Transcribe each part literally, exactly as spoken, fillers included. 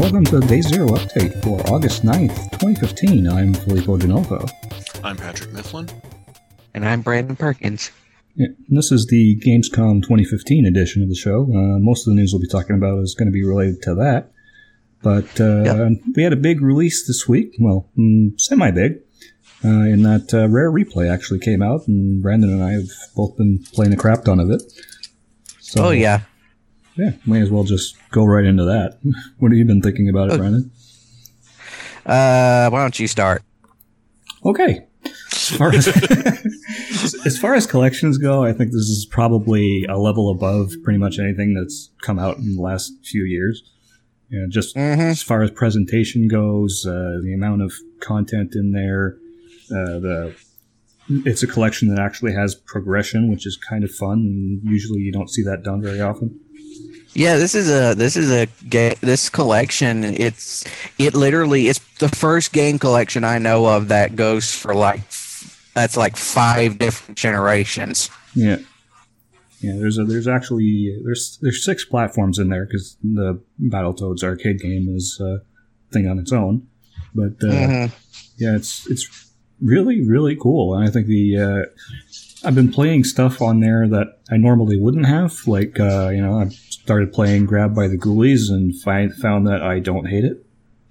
welcome to the Day Zero update for August ninth, twenty fifteen. I'm Filippo DeNovo. I'm Patrick Mifflin. And I'm Brandon Perkins. Yeah, this is the Gamescom twenty fifteen edition of the show. Uh, most of the news we'll be talking about is going to be related to that. But uh, yep. we had a big release this week. Well, mm, semi-big. Uh, in that uh, Rare Replay actually came out, and Brandon and I have both been playing a crap ton of it. So, oh, yeah. Yeah, may as well just go right into that. What have you been thinking about it, oh. Brandon? Uh, why don't you start? Okay. As far as, as far as collections go, I think this is probably a level above pretty much anything that's come out in the last few years. You know, just mm-hmm. as far as presentation goes, uh, the amount of content in there, uh, the it's a collection that actually has progression, which is kind of fun. And usually, you don't see that done very often. Yeah, this is a this is a ga- this collection. It's it literally it's the first game collection I know of that goes for like that's like five different generations. Yeah, yeah. There's a there's actually there's there's six platforms in there because the Battletoads arcade game is a thing on its own. But uh, mm-hmm. yeah, it's it's really really cool, and I think the. Uh, I've been playing stuff on there that I normally wouldn't have. Like, uh, you know, I started playing Grabbed by the Ghoulies and find, found that I don't hate it.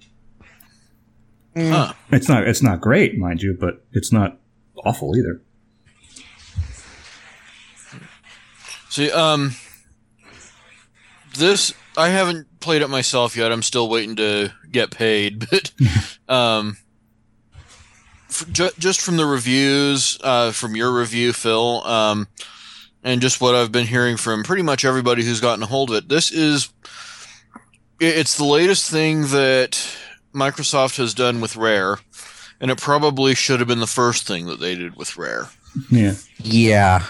Huh. It's not it's not great, mind you, but it's not awful either. See, um, this, I haven't played it myself yet. I'm still waiting to get paid, but, um... just from the reviews, uh, from your review, Phil, um, and just what I've been hearing from pretty much everybody who's gotten a hold of it, this is, it's the latest thing that Microsoft has done with Rare, and it probably should have been the first thing that they did with Rare. Yeah. Yeah.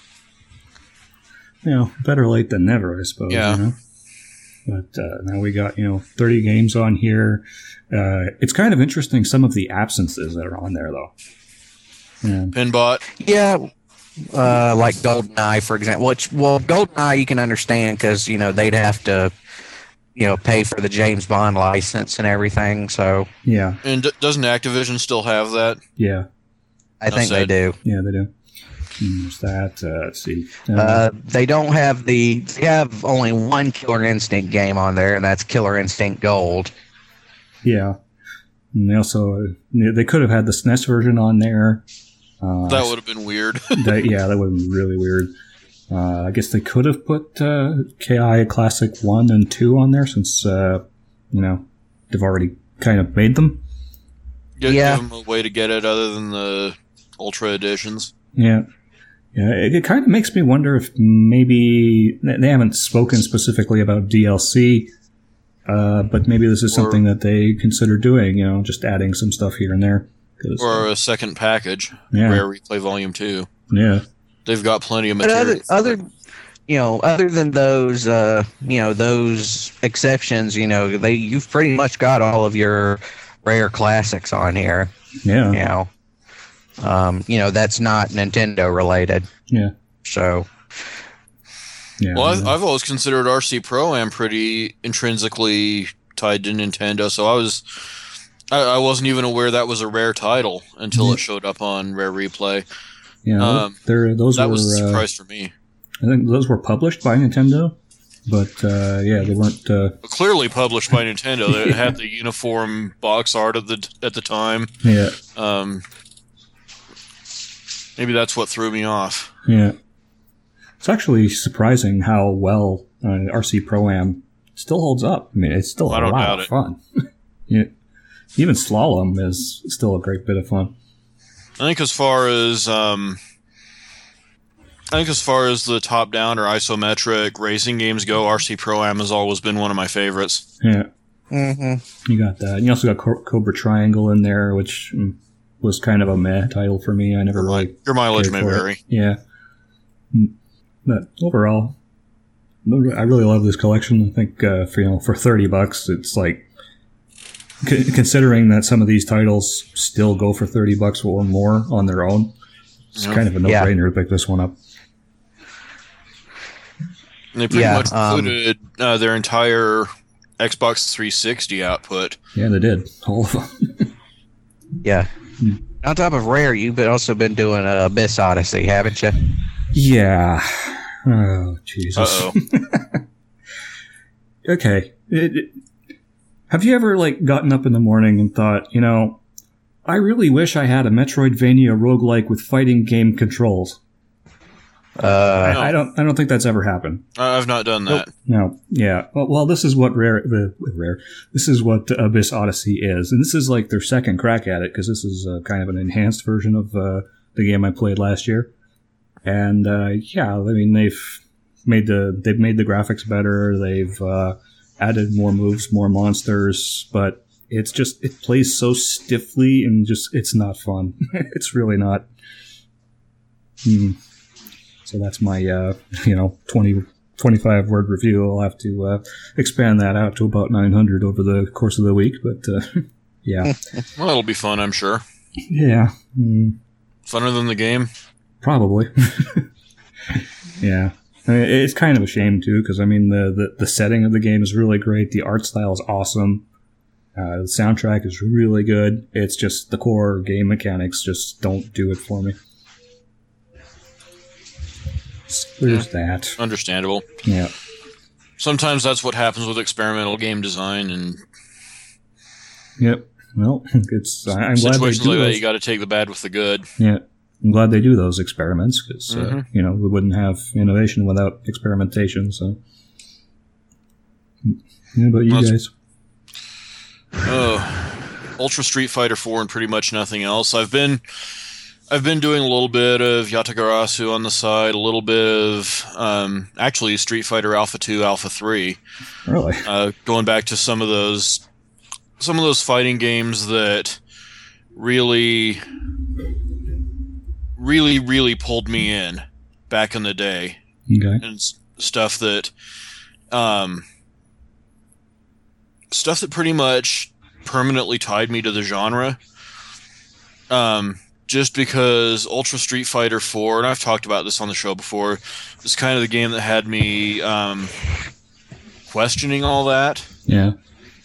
You know, better late than never, I suppose. Yeah. You know? But uh, now we got, you know, thirty games on here. Uh, it's kind of interesting, some of the absences that are on there, though. Yeah. Pinbot. Yeah, uh, like GoldenEye, for example. Which, well, GoldenEye you can understand because, you know, they'd have to, you know, pay for the James Bond license and everything, so... Yeah. And d- doesn't Activision still have that? Yeah. I think they do. Yeah, they do. There's that. Uh, let's see. Uh, uh, they don't have the... They have only one Killer Instinct game on there, and that's Killer Instinct Gold. Yeah. And they also... They could have had the S N E S version on there. Uh, that would have been weird. that, yeah, that would have been really weird. Uh, I guess they could have put uh, K I Classic one and two on there since, uh, you know, they've already kind of made them. Give, yeah. give them a way to get it other than the Ultra Editions. Yeah. Yeah, it, it kind of makes me wonder if maybe they haven't spoken specifically about D L C, uh, but maybe this is or, something that they consider doing, you know, just adding some stuff here and there. Or a second package, yeah. Rare Replay Volume two. Yeah. They've got plenty of material. But other, other, you know, other than those, uh, you know, those exceptions, you know, they you've pretty much got all of your Rare classics on here. Yeah. You know. Um, you know, that's not Nintendo related. Yeah. So. Yeah. Well, I've, I've always considered R C Pro-Am pretty intrinsically tied to Nintendo, so I was, I, I wasn't even aware that was a Rare title until yeah. it showed up on Rare Replay. Yeah, um, those that were, was a surprise uh, for me. I think those were published by Nintendo, but uh, yeah, they weren't uh, clearly published by Nintendo. They had the uniform box art at the at the time. Yeah. Um. Maybe that's what threw me off. Yeah. It's actually surprising how well uh, R C Pro-Am still holds up. I mean, it's still well, a lot of fun. Yeah. Even Slalom is still a great bit of fun. I think as far as um, I think as far as the top-down or isometric racing games go, R C Pro-Am has always been one of my favorites. Yeah. Mm-hmm. You got that. You also got Cobra Triangle in there, which was kind of a meh title for me. I never your really... Your mileage may vary. It. Yeah. But overall, I really love this collection. I think uh, for, you know, for thirty bucks, it's like... C- considering that some of these titles still go for thirty bucks or more on their own, it's yep. kind of a no-brainer yeah. to pick this one up. And they pretty yeah, much included um, uh, their entire Xbox three sixty output. Yeah, they did. All of them. Yeah. Hmm. On top of Rare, you've been also been doing uh, Abyss Odyssey, haven't you? Yeah. Oh, Jesus. Uh-oh. Okay. It, it, have you ever, like, gotten up in the morning and thought, you know, I really wish I had a Metroidvania roguelike with fighting game controls? Uh, I, no. I don't. I don't think that's ever happened. I've not done that. No. Yeah. Well, well this is what rare. Uh, rare. This is what Abyss Odyssey is, and this is like their second crack at it because this is uh, kind of an enhanced version of uh, the game I played last year. And uh, yeah, I mean they've made the they've made the graphics better. They've uh, added more moves, more monsters, but it's just it plays so stiffly and just it's not fun. It's really not. Hmm. So that's my, uh, you know, twenty, twenty-five word review. I'll have to uh, expand that out to about nine hundred over the course of the week. But, uh, yeah. Well, it'll be fun, I'm sure. Yeah. Mm, Funner than the game? probably. Yeah. I mean, it's kind of a shame, too, because, I mean, the, the, the setting of the game is really great. The art style is awesome. Uh, the soundtrack is really good. It's just the core game mechanics just don't do it for me. There's Yeah. that. Understandable. Yeah. Sometimes that's what happens with experimental game design, and Yep. Well, it's. I- I'm glad they situations do like that, those. you got to take the bad with the good. Yeah, I'm glad they do those experiments because uh, Mhm. you know we wouldn't have innovation without experimentation. So, yeah, about you That's- guys? Oh, Ultra Street Fighter four and pretty much nothing else. I've been, I've been doing a little bit of Yatagarasu on the side, a little bit of um, actually Street Fighter Alpha two, Alpha three. Really? Uh, going back to some of those, some of those fighting games that really, really, really pulled me in back in the day, Okay. and s- stuff that, um, stuff that pretty much permanently tied me to the genre. Um, just because Ultra Street Fighter four, and I've talked about this on the show before, is kind of the game that had me um, questioning all that. Yeah.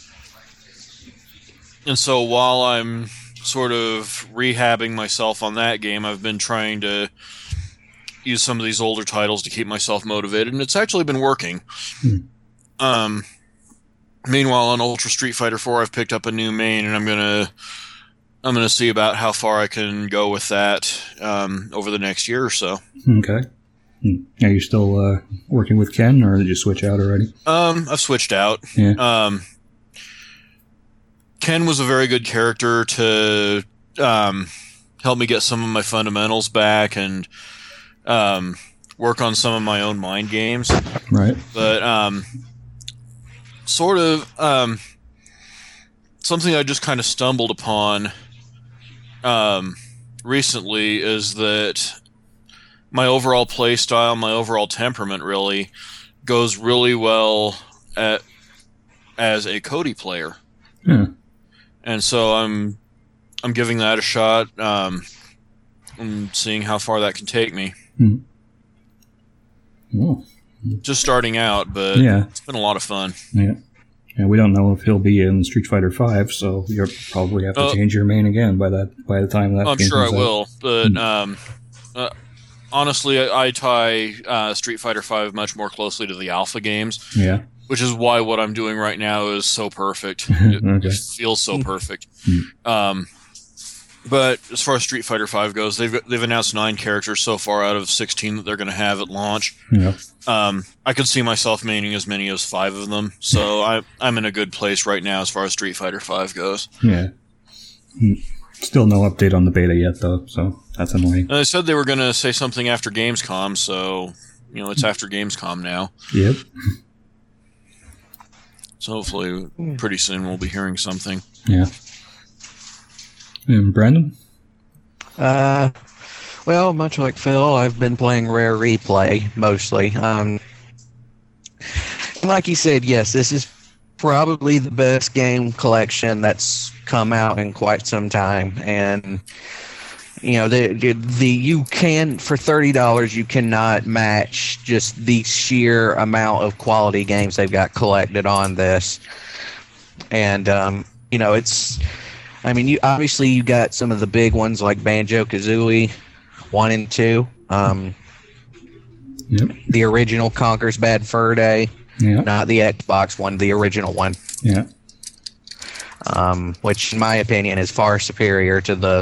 And so while I'm sort of rehabbing myself on that game, I've been trying to use some of these older titles to keep myself motivated, and it's actually been working. Hmm. Um, meanwhile, on Ultra Street Fighter four, I've picked up a new main, and I'm gonna I'm gonna see about how far I can go with that um, over the next year or so. Okay. Hmm. Are you still uh, working with Ken, or did you switch out already? Um, I've switched out. Yeah. Um, Ken was a very good character to um, help me get some of my fundamentals back and um, work on some of my own mind games. Right. But um, sort of um, something I just kind of stumbled upon um, recently is that my overall play style, my overall temperament really goes really well at as a Cody player. Yeah. And so I'm I'm giving that a shot um, and seeing how far that can take me. Hmm. Oh. Just starting out, but Yeah. it's been a lot of fun. Yeah. Yeah. We don't know if he'll be in Street Fighter Five, so you'll probably have to Uh, change your main again by that by the time that. I'm game sure I comes out. will, but Hmm. um, uh, honestly, I, I tie uh, Street Fighter Five much more closely to the alpha games, Yeah. which is why what I'm doing right now is so perfect. It, Okay. it feels so perfect. Hmm. Um, but as far as Street Fighter Five goes, they've they've announced nine characters so far out of sixteen that they're going to have at launch. Yeah. Um, I could see myself maining as many as five of them, so I, I'm in a good place right now as far as Street Fighter Five goes. Yeah. Hmm. Still no update on the beta yet, though, so that's annoying. And they said they were going to say something after Gamescom, so you know it's after Gamescom now. Yep. So hopefully, pretty soon we'll be hearing something. Yeah. And Brandon? Uh, well, much like Phil, I've been playing Rare Replay mostly. Um, like he said, yes, this is probably the best game collection that's come out in quite some time, and you know the the you can for thirty dollars you cannot match just the sheer amount of quality games they've got collected on this. and um, you know, it's. I mean, you obviously you got some of the big ones like Banjo-Kazooie, one and two. Um, Yep. The original Conker's Bad Fur Day, Yeah. not the Xbox one, the original one. Yeah. Um, which, in my opinion, is far superior to the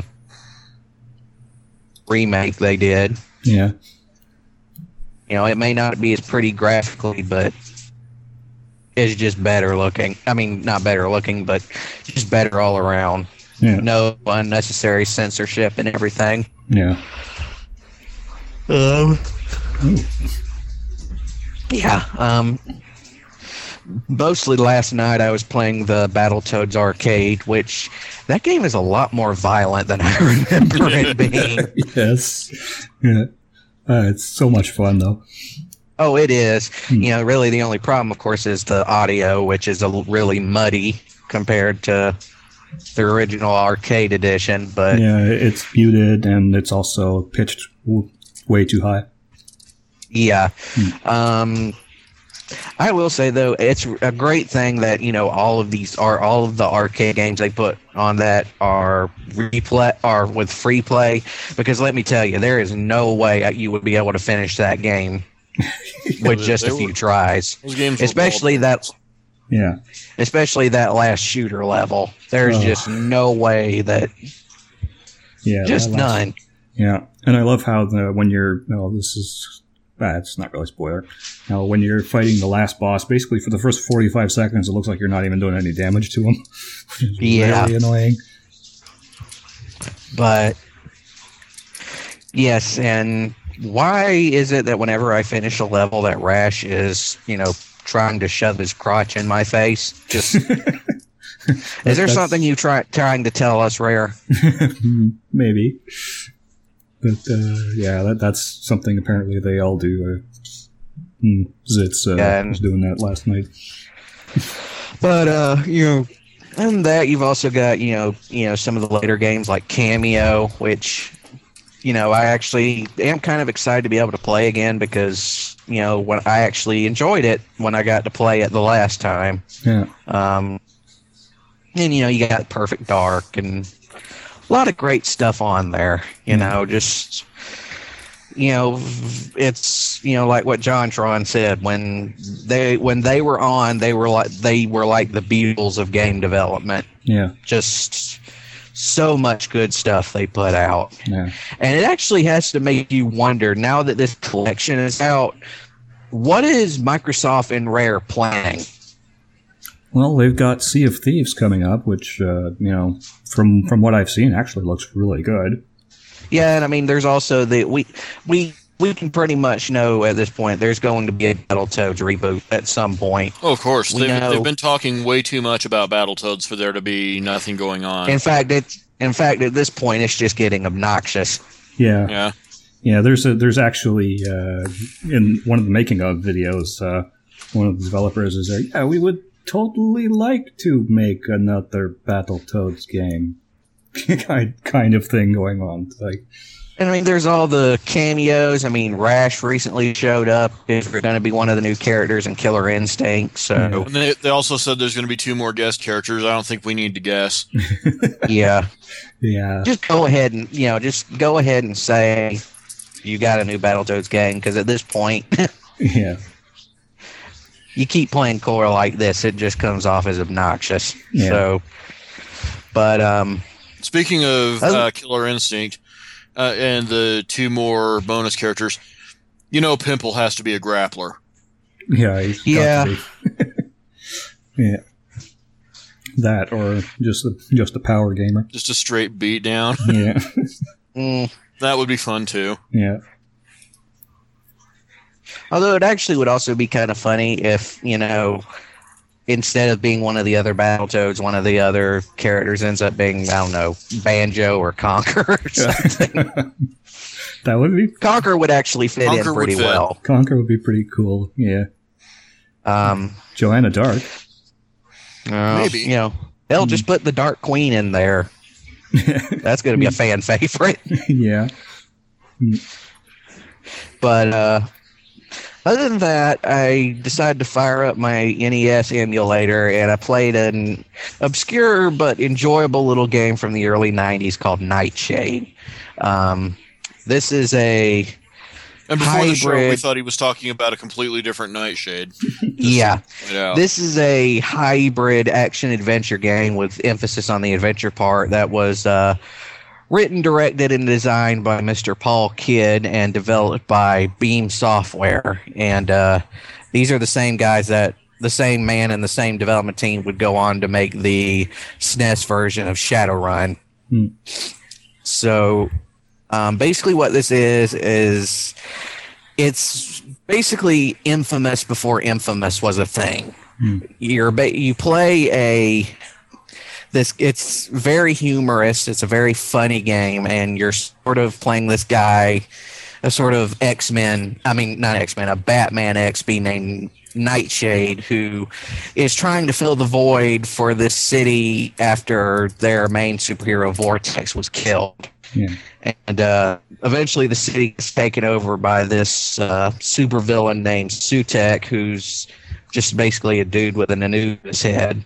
remake they did. Yeah. You know, it may not be as pretty graphically, but it's just better looking. I mean, not better looking, but just better all around. Yeah. No unnecessary censorship and everything. Yeah. Um. Yeah. Um. Mostly last night I was playing the Battletoads arcade, which that game is a lot more violent than I remember it being. Yes. Yeah. Uh, it's so much fun though. Oh, it is. You know, really the only problem, of course, is the audio, which is a l- really muddy compared to the original arcade edition. But Yeah, it's muted and it's also pitched w- way too high. yeah, um, I will say though, it's a great thing that you know all of these are all of the arcade games they put on that are replay are with free play. Because let me tell you, there is no way you would be able to finish that game with they- just they a few were- tries. Those games were Especially that, Yeah. especially that last shooter level. There's Oh. just no way that, Yeah. just that last- none. Yeah, and I love how the when you're well, this is ah, it's not really a spoiler. Now, when you're fighting the last boss, basically for the first forty-five seconds, it looks like you're not even doing any damage to him. Which is Yeah. really annoying. But yes, and why is it that whenever I finish a level, that Rash is, you know, trying to shove his crotch in my face? Just is there That's- something you try trying to tell us, Rare? Maybe, but uh, yeah, that, that's something apparently they all do. Uh, hmm, Zitz uh, Yeah, and- was doing that last night. But uh, you know, and that you've also got you know you know some of the later games like Cameo, which you know I actually am kind of excited to be able to play again because you know when I actually enjoyed it when I got to play it the last time. Yeah, Um, and you know you got Perfect Dark and a lot of great stuff on there. You know, just you know, it's you know like what JonTron said when they when they were on, they were like they were like the Beatles of game development. yeah, Just so much good stuff they put out, yeah. and it actually has to make you wonder now that this collection is out. What is Microsoft and Rare planning? Well, they've got Sea of Thieves coming up, which uh, you know, from from what I've seen, actually looks really good. Yeah, and I mean, there's also the we we we can pretty much know at this point there's going to be a Battletoads reboot at some point. Oh, of course. We They've, know- they've been talking way too much about Battletoads for there to be nothing going on. In fact, it's in fact at this point it's just getting obnoxious. Yeah, yeah. yeah. There's a there's actually uh, in one of the making of videos, uh, one of the developers is there. Yeah, we would totally like to make another Battletoads game, kind kind of thing going on. Like, And I mean, there's all the cameos. I mean, Rash recently showed up. Is going to be one of the new characters in Killer Instinct. So And they, they also said there's going to be two more guest characters. I don't think we need to guess. yeah, yeah, just go ahead and you know, just go ahead and say you got a new Battletoads game because at this point. yeah, You keep playing core like this, it just comes off as obnoxious. Yeah. So, but um, Speaking of Oh. uh, Killer Instinct uh, and the two more bonus characters, you know Pimple has to be a grappler. yeah, he's got Yeah. to be. Yeah, that or just a, just a power gamer. Just a straight beat down. Yeah, mm, That would be fun too. yeah, although it actually would also be kind of funny if you know, instead of being one of the other Battletoads, one of the other characters ends up being I don't know Banjo or Conker or something. that would be Conker would actually fit Conker in would pretty fit. well. Conker would be pretty cool. Yeah, Um, Joanna Dark. uh, Maybe. you know they'll just put the Dark Queen in there. That's going to be a fan favorite. Yeah, But uh, Other than that, I decided to fire up my N E S emulator, and I played an obscure but enjoyable little game from the early nineties called Nightshade. Um, this is a And before hybrid, the show, we thought he was talking about a completely different Nightshade. Yeah. This is a hybrid action-adventure game with emphasis on the adventure part that was uh, written, directed, and designed by Mister Paul Kidd and developed by Beam Software. And uh, these are the same guys that the same man and the same development team would go on to make the S N E S version of Shadowrun. Hmm. So um, basically what this is is it's basically Infamous before Infamous was a thing. Hmm. You're ba- you play a this it's very humorous, it's a very funny game, and you're sort of playing this guy, a sort of X-Men, I mean not X-Men, a Batman X B named Nightshade, who is trying to fill the void for this city after their main superhero Vortex was killed. Yeah. And uh, eventually the city is taken over by this uh, supervillain named Sutek, who's just basically a dude with an Anubis head.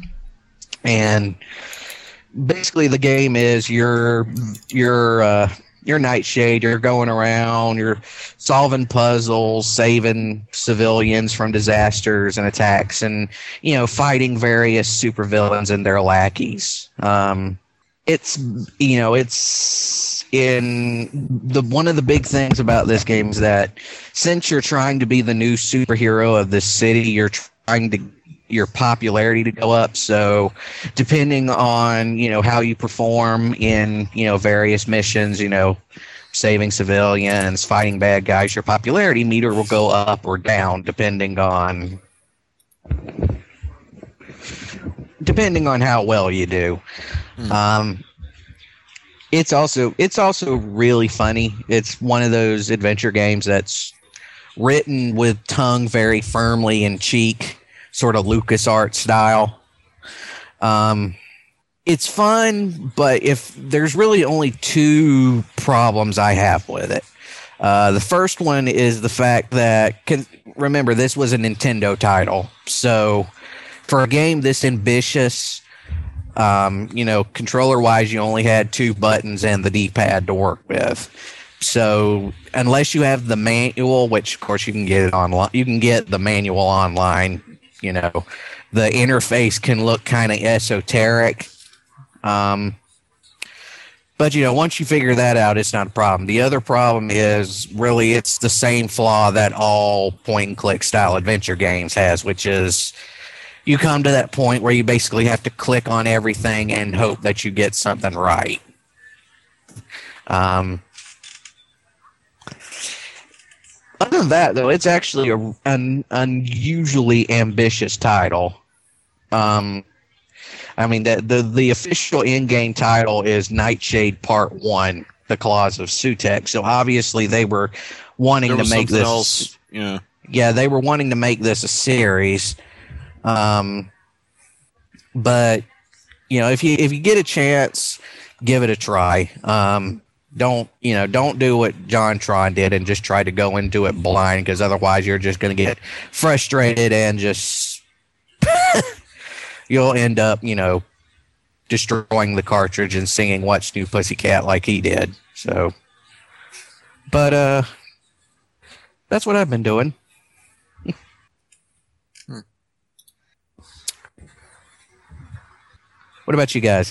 And basically the game is you're you're uh, you're Nightshade, you're going around, you're solving puzzles, saving civilians from disasters and attacks, and you know, fighting various supervillains and their lackeys. Um, it's you know, it's in the one of the big things about this game is that since you're trying to be the new superhero of this city, you're trying to your popularity to go up. So depending on, you know, how you perform in, you know, various missions, you know, saving civilians, fighting bad guys, your popularity meter will go up or down depending on depending on how well you do. Hmm. Um, it's also it's also really funny. It's one of those adventure games that's written with tongue very firmly in cheek, sort of LucasArts style. Um, it's fun, but if there's really only two problems I have with it. Uh, the first one is the fact that, can, remember, this was a Nintendo title. So for a game this ambitious, um, you know, controller-wise, you only had two buttons and the D-pad to work with. So unless you have the manual, which of course you can get it online, you can get the manual online. You know, the interface can look kind of esoteric. Um, but, you know, once you figure that out, it's not a problem. The other problem is really it's the same flaw that all point-and-click style adventure games has, which is you come to that point where you basically have to click on everything and hope that you get something right. Um Other than that, though, it's actually a, an unusually ambitious title. Um, I mean, the, the the official in-game title is Nightshade Part One: The Claws of Sutek. So obviously, they were wanting there was to make this. Else. Yeah, yeah, they were wanting to make this a series. Um, but you know, if you if you get a chance, give it a try. Um, Don't, you know, don't do what John Tron did and just try to go into it blind, because otherwise you're just going to get frustrated and just you'll end up, you know, destroying the cartridge and singing What's New Pussycat like he did. So, but uh, that's what I've been doing. hmm. What about you guys?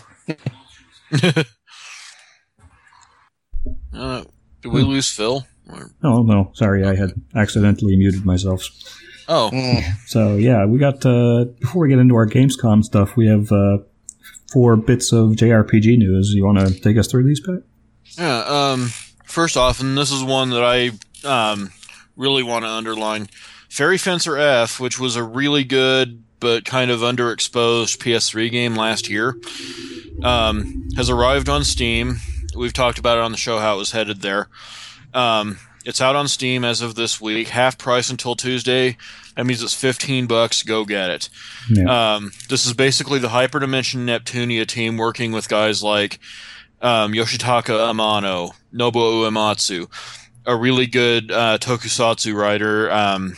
Uh, did we lose Phil? Or... Oh, no. Sorry, I had accidentally muted myself. Oh. So, yeah, we got, uh, before we get into our Gamescom stuff, we have uh, four bits of J R P G news. You want to take us through these, Pat? Yeah, um, first off, and this is one that I um, really want to underline, Fairy Fencer F, which was a really good but kind of underexposed P S three game last year, um, has arrived on Steam. We've talked about it on the show, how it was headed there. Um, it's out on Steam as of this week, half price until Tuesday. That means it's fifteen bucks. Go get it. Yeah. Um, this is basically the Hyperdimension Neptunia team working with guys like um, Yoshitaka Amano, Nobuo Uematsu, a really good uh, tokusatsu writer. Um,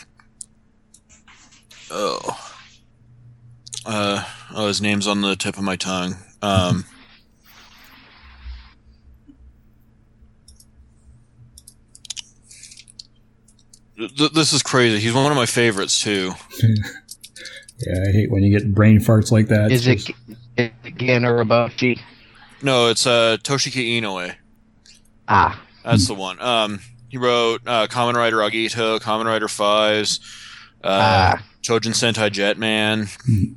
oh, uh, oh, his name's on the tip of my tongue. Um, th- this is crazy. He's one of my favorites too. Yeah, I hate when you get brain farts like that. Is it, is it Gen Urobuchi? No, it's uh, Toshiki Inoue. Ah. That's the one. Um, he wrote uh, Kamen Rider Agito, Kamen Rider Fives, uh, Ah. Chojin Sentai Jetman.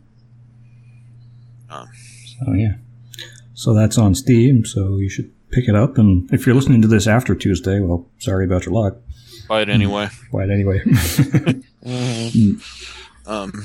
Um, Oh yeah. So that's on Steam, so you should pick it up. And if you're listening to this after Tuesday, well, sorry about your luck. buy it anyway. Buy it anyway. Um,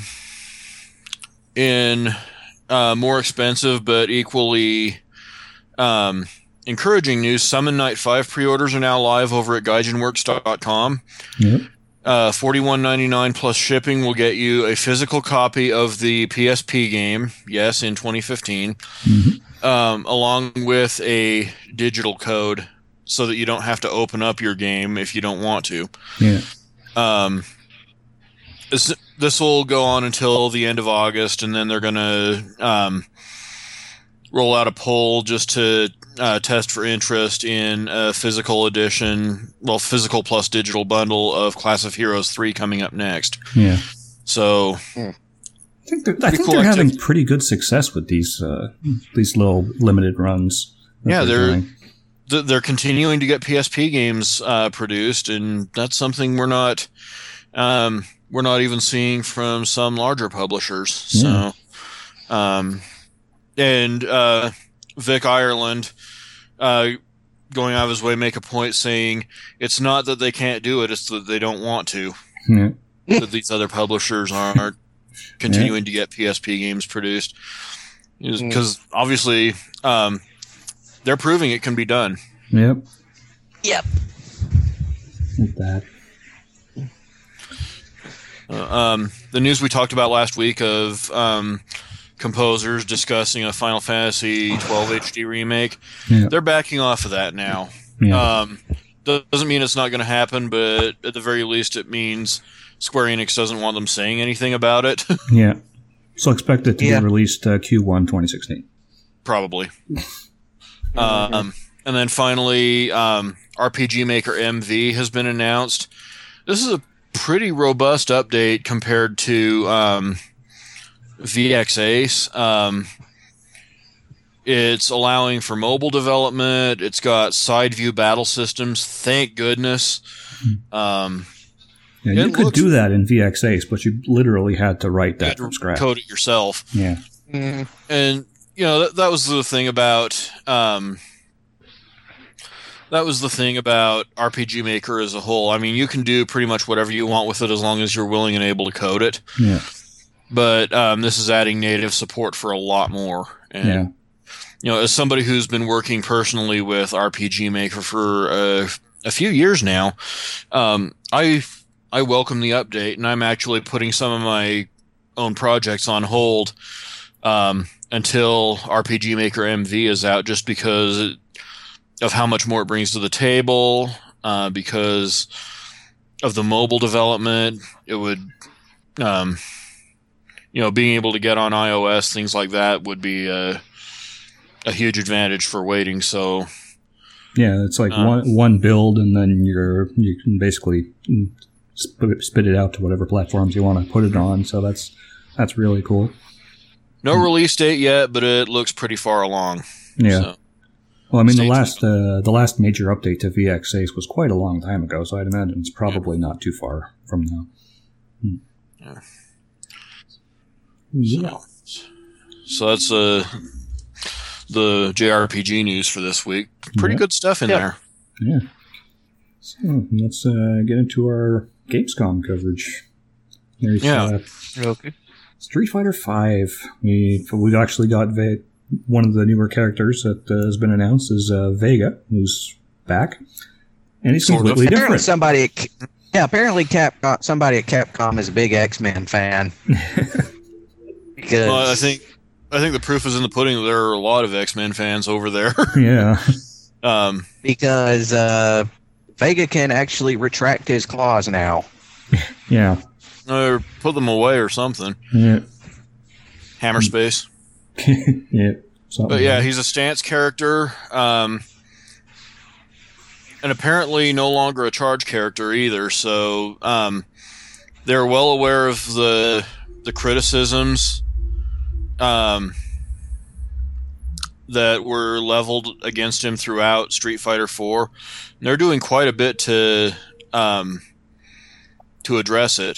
in uh, more expensive but equally um, encouraging news, Summon Night five pre-orders are now live over at gaijinworks dot com. Yep. Uh, forty-one ninety-nine plus shipping will get you a physical copy of the P S P game, yes, in twenty fifteen, Mm-hmm. um, along with a digital code so that you don't have to open up your game if you don't want to. Yeah. Um, this this will go on until the end of August, and then they're going to um, roll out a poll just to uh, test for interest in a physical edition, well, physical plus digital bundle of Class of Heroes three coming up next. Yeah. So, I think they're, I think cool they're having activity. pretty good success with these uh, these little limited runs. that yeah, they're doing. th- they're continuing to get P S P games uh, produced, and that's something we're not um, we're not even seeing from some larger publishers. Yeah. So, um, and uh, Vic Ireland uh, going out of his way make a point saying it's not that they can't do it; it's that they don't want to. Yeah. That these other publishers aren't continuing to get P S P games produced, because obviously um, they're proving it can be done. Yep. Yep. With that. Uh, um, the news we talked about last week of um, composers discussing a Final Fantasy twelve H D remake, Yeah. they're backing off of that now. Yeah. Um, doesn't mean it's not going to happen, but at the very least, it means Square Enix doesn't want them saying anything about it. Yeah. So expect it to Yeah. be released uh, Q one twenty sixteen. Probably. Um, and then finally, um, R P G Maker M V has been announced. This is a pretty robust update compared to um, V X Ace. Um, it's allowing for mobile development. It's got side view battle systems. Thank goodness. Um, Yeah, you It could looks- do that in V X Ace, but you literally had to write you that had to from scratch. code it yourself. Yeah. Mm. And you know that, that was the thing about um, that was the thing about R P G Maker as a whole. I mean, you can do pretty much whatever you want with it as long as you're willing and able to code it. Yeah. But um, this is adding native support for a lot more. And Yeah. you know, as somebody who's been working personally with R P G Maker for uh, a few years now, um, I I welcome the update, and I'm actually putting some of my own projects on hold um, until R P G Maker M V is out, just because it, of how much more it brings to the table, uh, because of the mobile development. It would, um, you know, being able to get on iOS, things like that would be a, a huge advantage for waiting. So, Yeah, it's like Uh, one one build, and then you're you can basically spit, spit it out to whatever platforms you want to put it on. So that's that's really cool. no release date yet, but it looks pretty far along. Yeah. So, Well, I mean, the Stay last uh, the last major update to V X Ace was quite a long time ago, so I'd imagine it's probably not too far from now. Hmm. Yeah. Yeah. so that's uh, the J R P G news for this week. Pretty Yeah. good stuff in Yeah. there. Yeah. So let's uh, get into our Gamescom coverage. There's Yeah. uh, Okay. Street Fighter Five. We we actually got Ve- one of the newer characters that uh, has been announced is uh, Vega, who's back, and he's Sort of. completely Apparently different. somebody, at, yeah, apparently Capcom, somebody at Capcom is a big X-Men fan. Because Well, I think I think the proof is in the pudding. There are a lot of X-Men fans over there. Yeah. um, because uh, Vega can actually retract his claws now. Yeah. Or put them away or something. Yeah. Hammer space. Yeah. Something But yeah, like he's a stance character. Um, and apparently no longer a charge character either. So um, they're well aware of the the criticisms um, that were leveled against him throughout Street Fighter four. And they're doing quite a bit to um, to address it.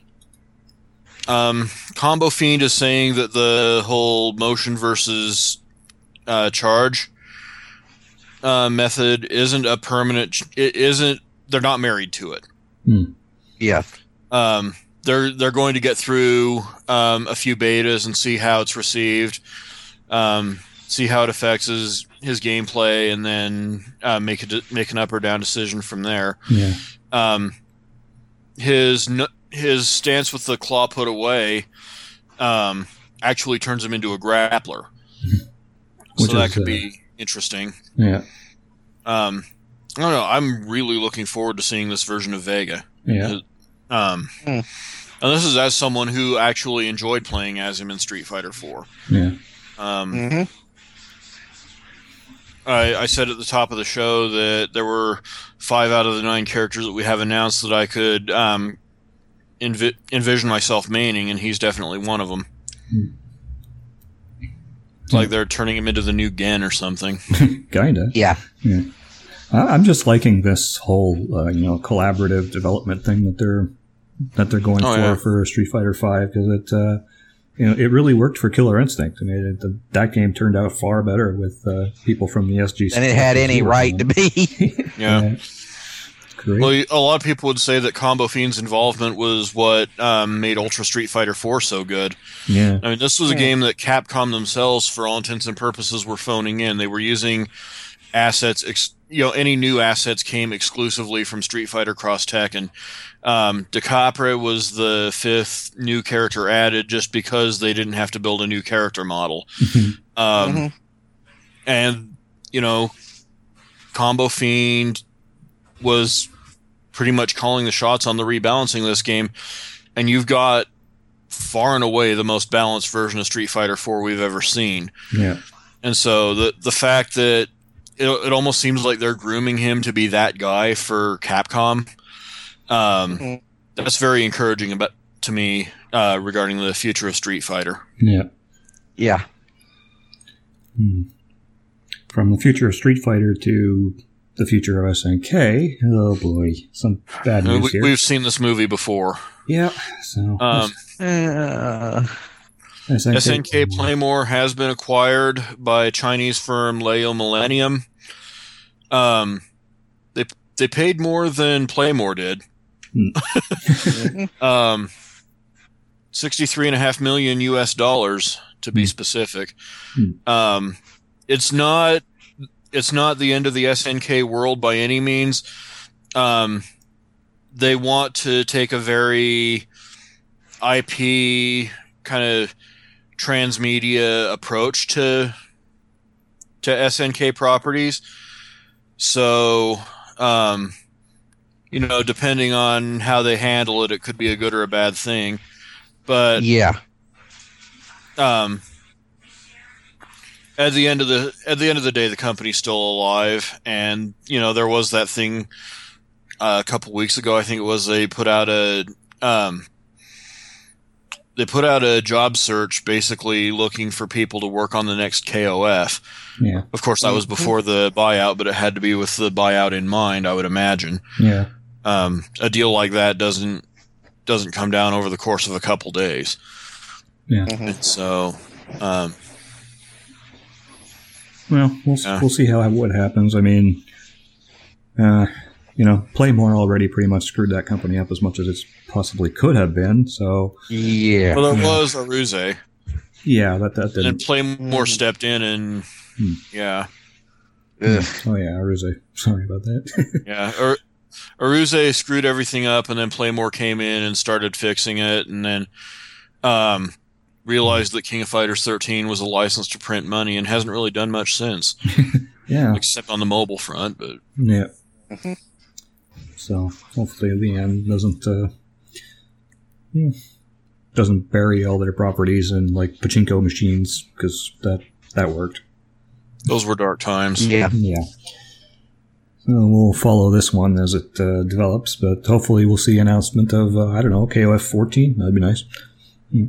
Um, Combo Fiend is saying that the whole motion versus uh, charge uh, method isn't a permanent. It isn't. They're not married to it. Hmm. Yeah. Um, they're they're going to get through um, a few betas and see how it's received, um, see how it affects his his gameplay, and then uh, make a de- make an up or down decision from there. Yeah. Um, his n- his stance with the claw put away um, actually turns him into a grappler, Which so that is, could uh, be interesting. Yeah. Um, I don't know. I'm really looking forward to seeing this version of Vega. Yeah. Um, Mm. and this is as someone who actually enjoyed playing as him in Street Fighter four. Yeah. Um, Mm-hmm. I, I said at the top of the show that there were five out of the nine characters that we have announced that I could um, envi- envision myself maining, and he's definitely one of them. Hmm. It's like they're turning him into the new Gen or something. Kinda. Yeah. Yeah. I- I'm just liking this whole, uh, you know, collaborative development thing that they're that they're going Oh, for yeah. for Street Fighter five because it, uh, you know, it really worked for Killer Instinct. I mean, it, the, that game turned out far better with uh, people from the S G. And it had any right to be. Yeah. Great. Well, a lot of people would say that Combo Fiend's involvement was what um, made Ultra Street Fighter four so good. Yeah. I mean, this was a Hmm. game that Capcom themselves, for all intents and purposes, were phoning in. They were using assets, ex- you know, any new assets came exclusively from Street Fighter Cross Tekken. Um, Decapre was the fifth new character added just because they didn't have to build a new character model. Um, Mhm. And, you know, Combo Fiend was pretty much calling the shots on the rebalancing of this game. And you've got far and away the most balanced version of Street Fighter four we've ever seen. Yeah. And so the the fact that it, it almost seems like they're grooming him to be that guy for Capcom, um, Mhm. that's very encouraging about to me uh, regarding the future of Street Fighter. Yeah. Yeah. Hmm. From the future of Street Fighter to the future of S N K. Oh boy, some bad Uh, news we, here. we've seen this movie before. Yeah. So Um, Uh, S N K, S N K Playmore has been acquired by Chinese firm Leo Millennium. Um, they they paid more than Playmore did. mhm. Um, sixty-three and a half million U S dollars to be Hmm. specific. Hmm. Um, it's not it's not the end of the S N K world by any means. Um, they want to take a very I P kind of transmedia approach to to S N K properties. So, um, you know, depending on how they handle it, it could be a good or a bad thing. But Yeah. um, at the end of the at the end of the day, the company's still alive, and you know there was that thing uh, a couple weeks ago. I think it was they put out a um, they put out a job search, basically looking for people to work on the next K O F. Yeah. Of course, that was before the buyout, but it had to be with the buyout in mind, I would imagine. Yeah. Um, a deal like that doesn't doesn't come down over the course of a couple days. Yeah. Mhm. And so, um, Well, we'll Yeah. we'll see how what happens. I mean, uh, you know, Playmore already pretty much screwed that company up as much as it possibly could have been. So Yeah. well, there Yeah. was Aruze, yeah, that that and didn't. Playmore Mm. stepped in, and Hmm. yeah, Ugh. Oh yeah, Aruze. Sorry about that. yeah. Ar- Aruze screwed everything up, and then Playmore came in and started fixing it, and then um, realized that King of Fighters thirteen was a license to print money, and hasn't really done much since, yeah. except on the mobile front. But Yeah. Mhm. So hopefully the end doesn't uh, doesn't bury all their properties in like pachinko machines, because that that worked. Those were dark times. Yeah. Yeah. So we'll follow this one as it uh, develops, but hopefully we'll see announcement of uh, I don't know K O F fourteen. That'd be nice. Hmm.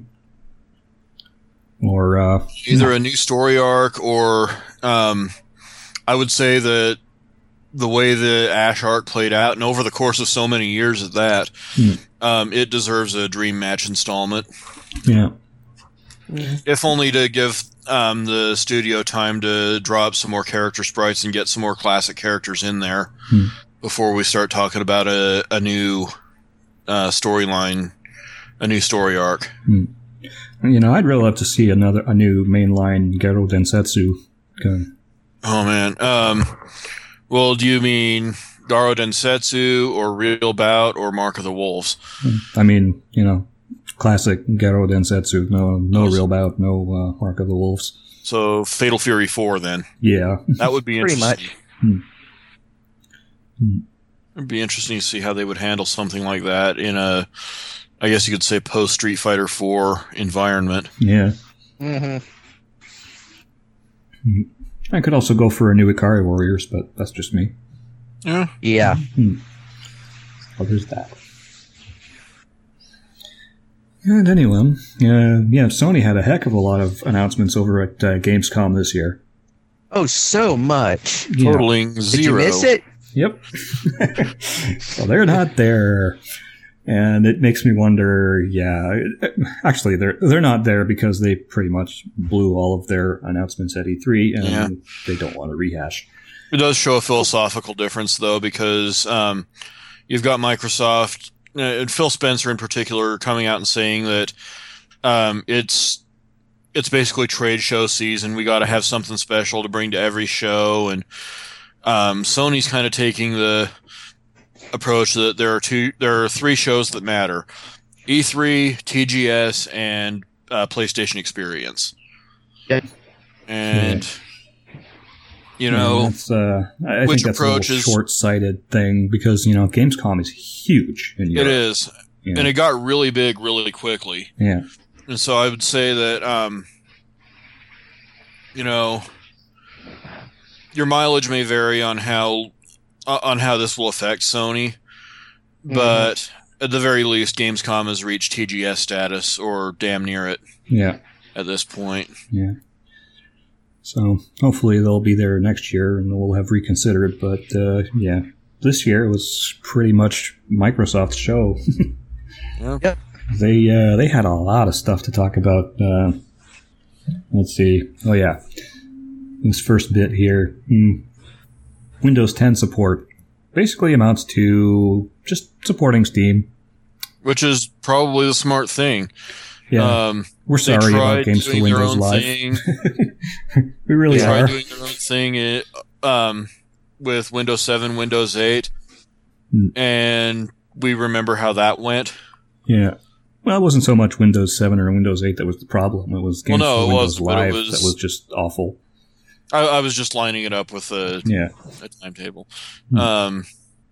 Or uh, either a new story arc, or um, I would say that the way the Ash arc played out, and over the course of so many years at that, hmm. um, it deserves a Dream Match installment. Yeah. If only to give um, the studio time to draw up some more character sprites and get some more classic characters in there hmm. before we start talking about a, a new uh, storyline, a new story arc. Hmm. You know, I'd really love to see another a new mainline Garo Densetsu. Okay. Oh man. Um, well, do you mean Garo Densetsu or Real Bout or Mark of the Wolves? I mean, you know, classic Garo Densetsu. No, no Real Bout, no uh, Mark of the Wolves. So Fatal Fury four, then. Yeah, that would be pretty interesting. much. Hmm. Hmm. It'd be interesting to see how they would handle something like that in a, I guess you could say, post Street Fighter four environment. Yeah. Mm-hmm. I could also go for a new Ikari Warriors, but that's just me. Yeah. Yeah. Hmm. Oh, there's that. And anyway, uh, yeah, Sony had a heck of a lot of announcements over at uh, Gamescom this year. Oh, so much. Yeah. Totaling Did zero. you miss it? Yep. Well, they're not there. And it makes me wonder, yeah, actually, they're they're not there because they pretty much blew all of their announcements at E three, and Yeah. they don't want to rehash. It does show a philosophical difference, though, because um, you've got Microsoft, uh, and Phil Spencer in particular, coming out and saying that um, it's it's basically trade show season. We got to have something special to bring to every show, and um, Sony's kind of taking the approach that there are two, there are three shows that matter: E three, T G S, and uh, PlayStation Experience. Yeah. And you know, that's, uh, I which think that's approach a is- short-sighted thing because you know Gamescom is huge in Europe. it is, Yeah. and it got really big really quickly. Yeah. And so I would say that, um, you know, your mileage may vary on how uh, on how this will affect Sony, but at the very least, Gamescom has reached T G S status or damn near it Yeah. at this point. Yeah. So hopefully they'll be there next year and we'll have reconsidered. But uh, yeah, this year was pretty much Microsoft's show. Yeah. Yep. They uh, they had a lot of stuff to talk about. Uh, let's see. Oh yeah, this first bit here. Hmm. Windows ten support basically amounts to just supporting Steam. Which is probably the smart thing. Yeah, Um, we're they sorry about tried Games for doing their Windows own Live. thing. We really They are. tried doing their own thing it, um, with Windows seven, Windows eight, Hmm. and we remember how that went. Yeah. Well, it wasn't so much Windows seven or Windows eight that was the problem. It was Games Well, no, for it Windows was, but it Live was- that was just awful. I, I was just lining it up with a, Yeah. a timetable. Hmm. Um,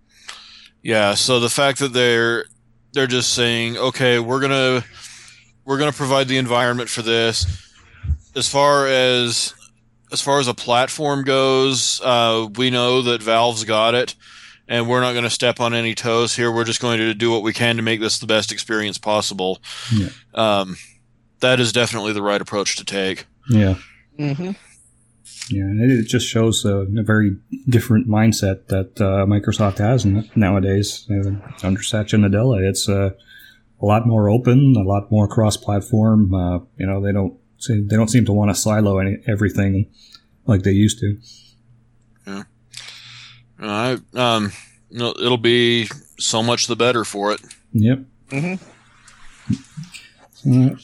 yeah, so the fact that they're they're just saying, okay, we're gonna we're gonna provide the environment for this. As far as as far as a platform goes, uh, we know that Valve's got it, and we're not going to step on any toes here. We're just going to do what we can to make this the best experience possible. Yeah. Um, that is definitely the right approach to take. Yeah. Mm-hmm. Yeah, and it just shows a, a very different mindset that uh, Microsoft has n- nowadays. Uh, under Satya Nadella, it's uh, a lot more open, a lot more cross-platform. Uh, you know, they don't seem, they don't seem to want to silo any, everything like they used to. Yeah. Uh, I, um, no, it'll be so much the better for it. Yep. Mm-hmm. Uh,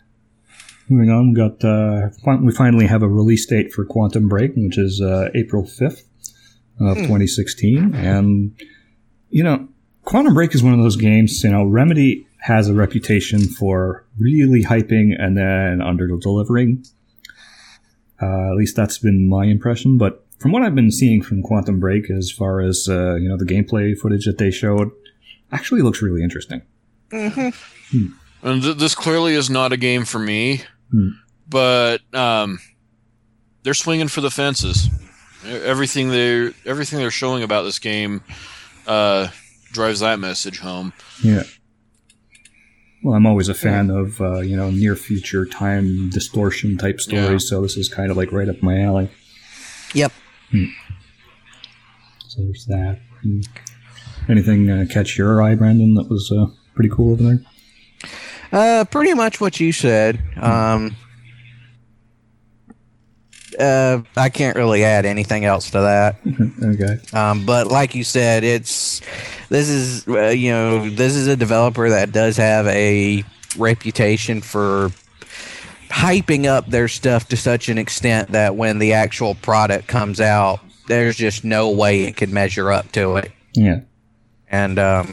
moving on, we got uh, fin- we finally have a release date for Quantum Break, which is uh, April fifth of Hmm. twenty sixteen, and you know, Quantum Break is one of those games. You know, Remedy has a reputation for really hyping and then under delivering. Uh, at least that's been my impression. But from what I've been seeing from Quantum Break, as far as uh, you know, the gameplay footage that they showed, actually looks really interesting. Mm-hmm. Hmm. And th- this clearly is not a game for me, Hmm. but um, they're swinging for the fences. Everything they everything they're showing about this game uh, drives that message home. Yeah. Well, I'm always a fan of uh, you know, near future time distortion type stories, Yeah. so this is kind of like right up my alley. Yep. Hmm. So there's that. Hmm. Anything uh, catch your eye, Brandon? That was uh, pretty cool over there. Uh, pretty much what you said. Um, uh, I can't really add anything else to that. Okay. Um, but like you said, it's this is uh, you know this is a developer that does have a reputation for hyping up their stuff to such an extent that when the actual product comes out, there's just no way it could measure up to it. Yeah. And um,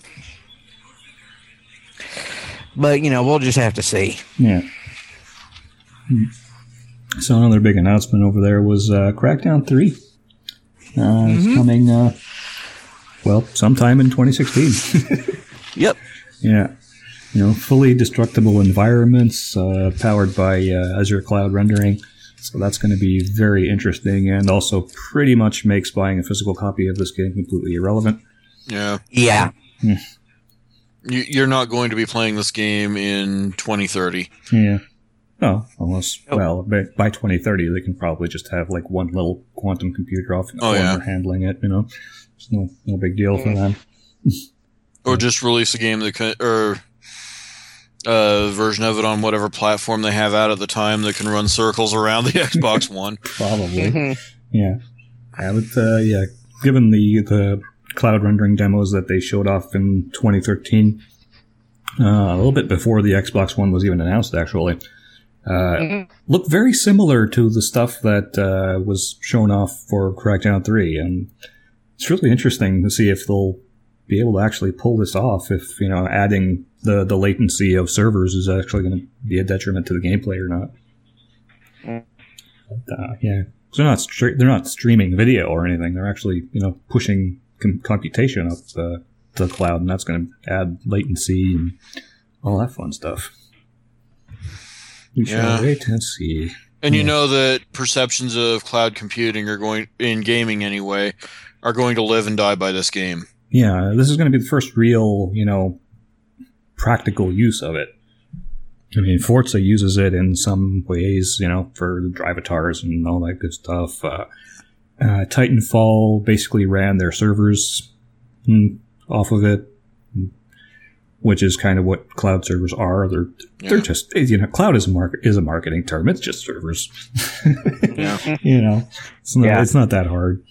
but you know we'll just have to see. Yeah. Hmm. So another big announcement over there was uh, Crackdown three. Uh, It's coming, uh, well, sometime in twenty sixteen. Yep. Yeah. You know, fully destructible environments uh, powered by uh, Azure Cloud Rendering. So that's going to be very interesting, and also pretty much makes buying a physical copy of this game completely irrelevant. Yeah, Yeah. you, you're not going to be playing this game in twenty thirty. Yeah. Oh, unless, Oh. well, by, by twenty thirty, they can probably just have like one little quantum computer off in the Oh, corner yeah. handling it, you know. It's no, no big deal for them. Or just release a game that can, or a version of it on whatever platform they have out at the time that can run circles around the Xbox One. Probably. Mhm. Yeah. Yeah, but, uh, yeah, given the, the cloud rendering demos that they showed off in twenty thirteen, uh, a little bit before the Xbox One was even announced, actually, uh, looked very similar to the stuff that uh, was shown off for Crackdown three, and it's really interesting to see if they'll be able to actually pull this off, if, you know, adding the, the latency of servers is actually going to be a detriment to the gameplay or not. But, uh, yeah. So they're not stre- they're not streaming video or anything. They're actually, you know, pushing com- computation up uh, to the cloud, and that's going to add latency and all that fun stuff. We Yeah. shall wait and see. And you Yeah. know that perceptions of cloud computing are going, in gaming anyway, are going to live and die by this game. Yeah, this is going to be the first real, you know, practical use of it. I mean, Forza uses it in some ways, you know, for the drivatars and all that good stuff. Uh, uh, Titanfall basically ran their servers mm, off of it, which is kind of what cloud servers are. They're they're Yeah. just, you know, cloud is a market is a marketing term. It's just servers. Yeah. You know, it's not Yeah. it's not that hard.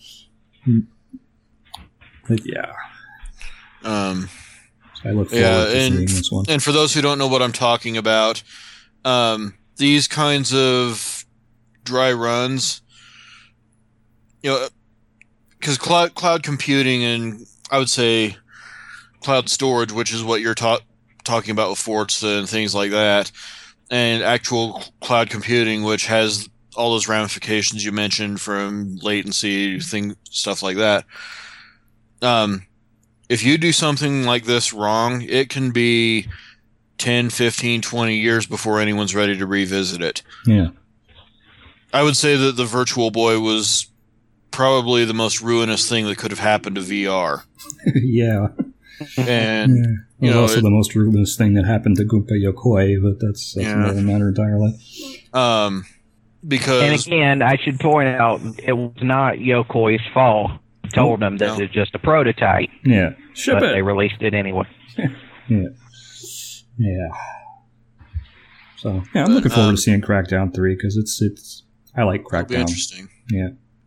But yeah, Um, I look forward Yeah, to and- seeing this one. and for those who don't know what I'm talking about, um, these kinds of dry runs, you know, because cloud cloud computing and I would say cloud storage, which is what you're ta- talking about with Forza and things like that, and actual cloud computing, which has all those ramifications you mentioned from latency, thing, stuff like that. Um, if you do something like this wrong, it can be ten, fifteen, twenty years before anyone's ready to revisit it. Yeah. I would say that the Virtual Boy was probably the most ruinous thing that could have happened to V R. Yeah. And Yeah. It you was know, also it- the most ruinous thing that happened to Gunpei Yokoi, but that's, that's Yeah. another matter entirely. um, And because again, I should point out it was not Yokoi's fault. Told them that No. it's just a prototype, Yeah. Ship but it! they released it anyway. Yeah. Yeah. So, yeah, I'm looking But, forward um, to seeing Crackdown three, because it's, it's, I like it'll be Crackdown. interesting. Yeah.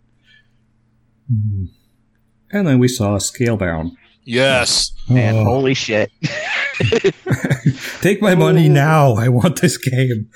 Mhm. And then we saw Scalebound. Yes. And Oh. holy shit. Take my money now. I want this game.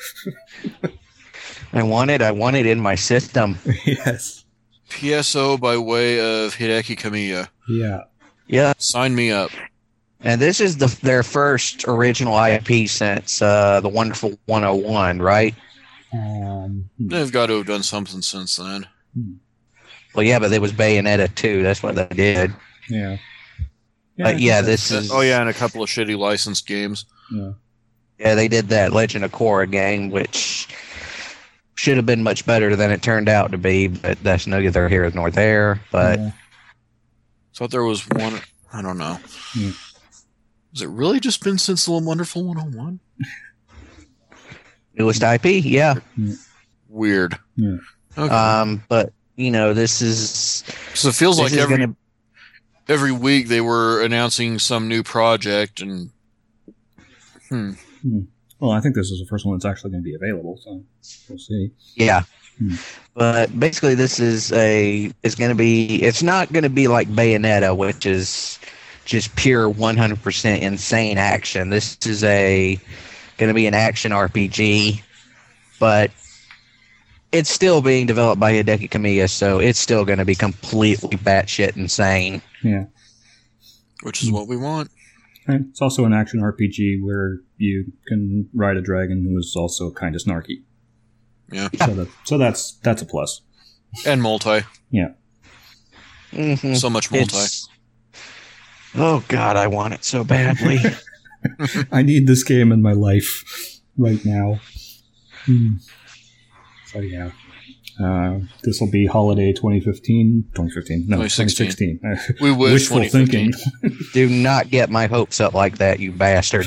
I want it. I want it in my system. Yes. P S O by way of Hideki Kamiya. Yeah. Yeah. Sign me up. And this is the their first original I P since uh, the Wonderful one oh one, right? Um, They've got to have done something since then. Well, yeah, but it was Bayonetta two. That's what they did. Yeah. But yeah, this is. Oh yeah, and a couple of shitty licensed games. Yeah. Yeah, they did that Legend of Korra game, which should have been much better than it turned out to be. But that's neither here nor there. But Yeah. Thought there was one. I don't know. Yeah. Has it really just been since the Wonderful one oh one? newest I P, yeah. Weird. Yeah. Okay. Um, but you know, this is. so it feels this like is every gonna- every week they were announcing some new project, and hmm. Well, I think this is the first one that's actually going to be available, so we'll see. Yeah. Hmm. But basically, this is a. It's going to be. It's not going to be like Bayonetta, which is just pure one hundred percent insane action. This is a going to be an action R P G, but it's still being developed by Hideki Kamiya, so it's still going to be completely batshit insane. Yeah. Which is what we want. And it's also an action R P G where you can ride a dragon who is also kind of snarky. Yeah. So, that, so that's that's a plus. And multi. Yeah. Mm-hmm. So much multi. It's, oh God, I want it so badly. I need this game in my life right now. Hmm. So yeah. Uh, this will be holiday twenty fifteen. twenty fifteen. No, twenty sixteen. twenty sixteen. We wish Wishful twenty fifteen. thinking. Do not get my hopes up like that, you bastard.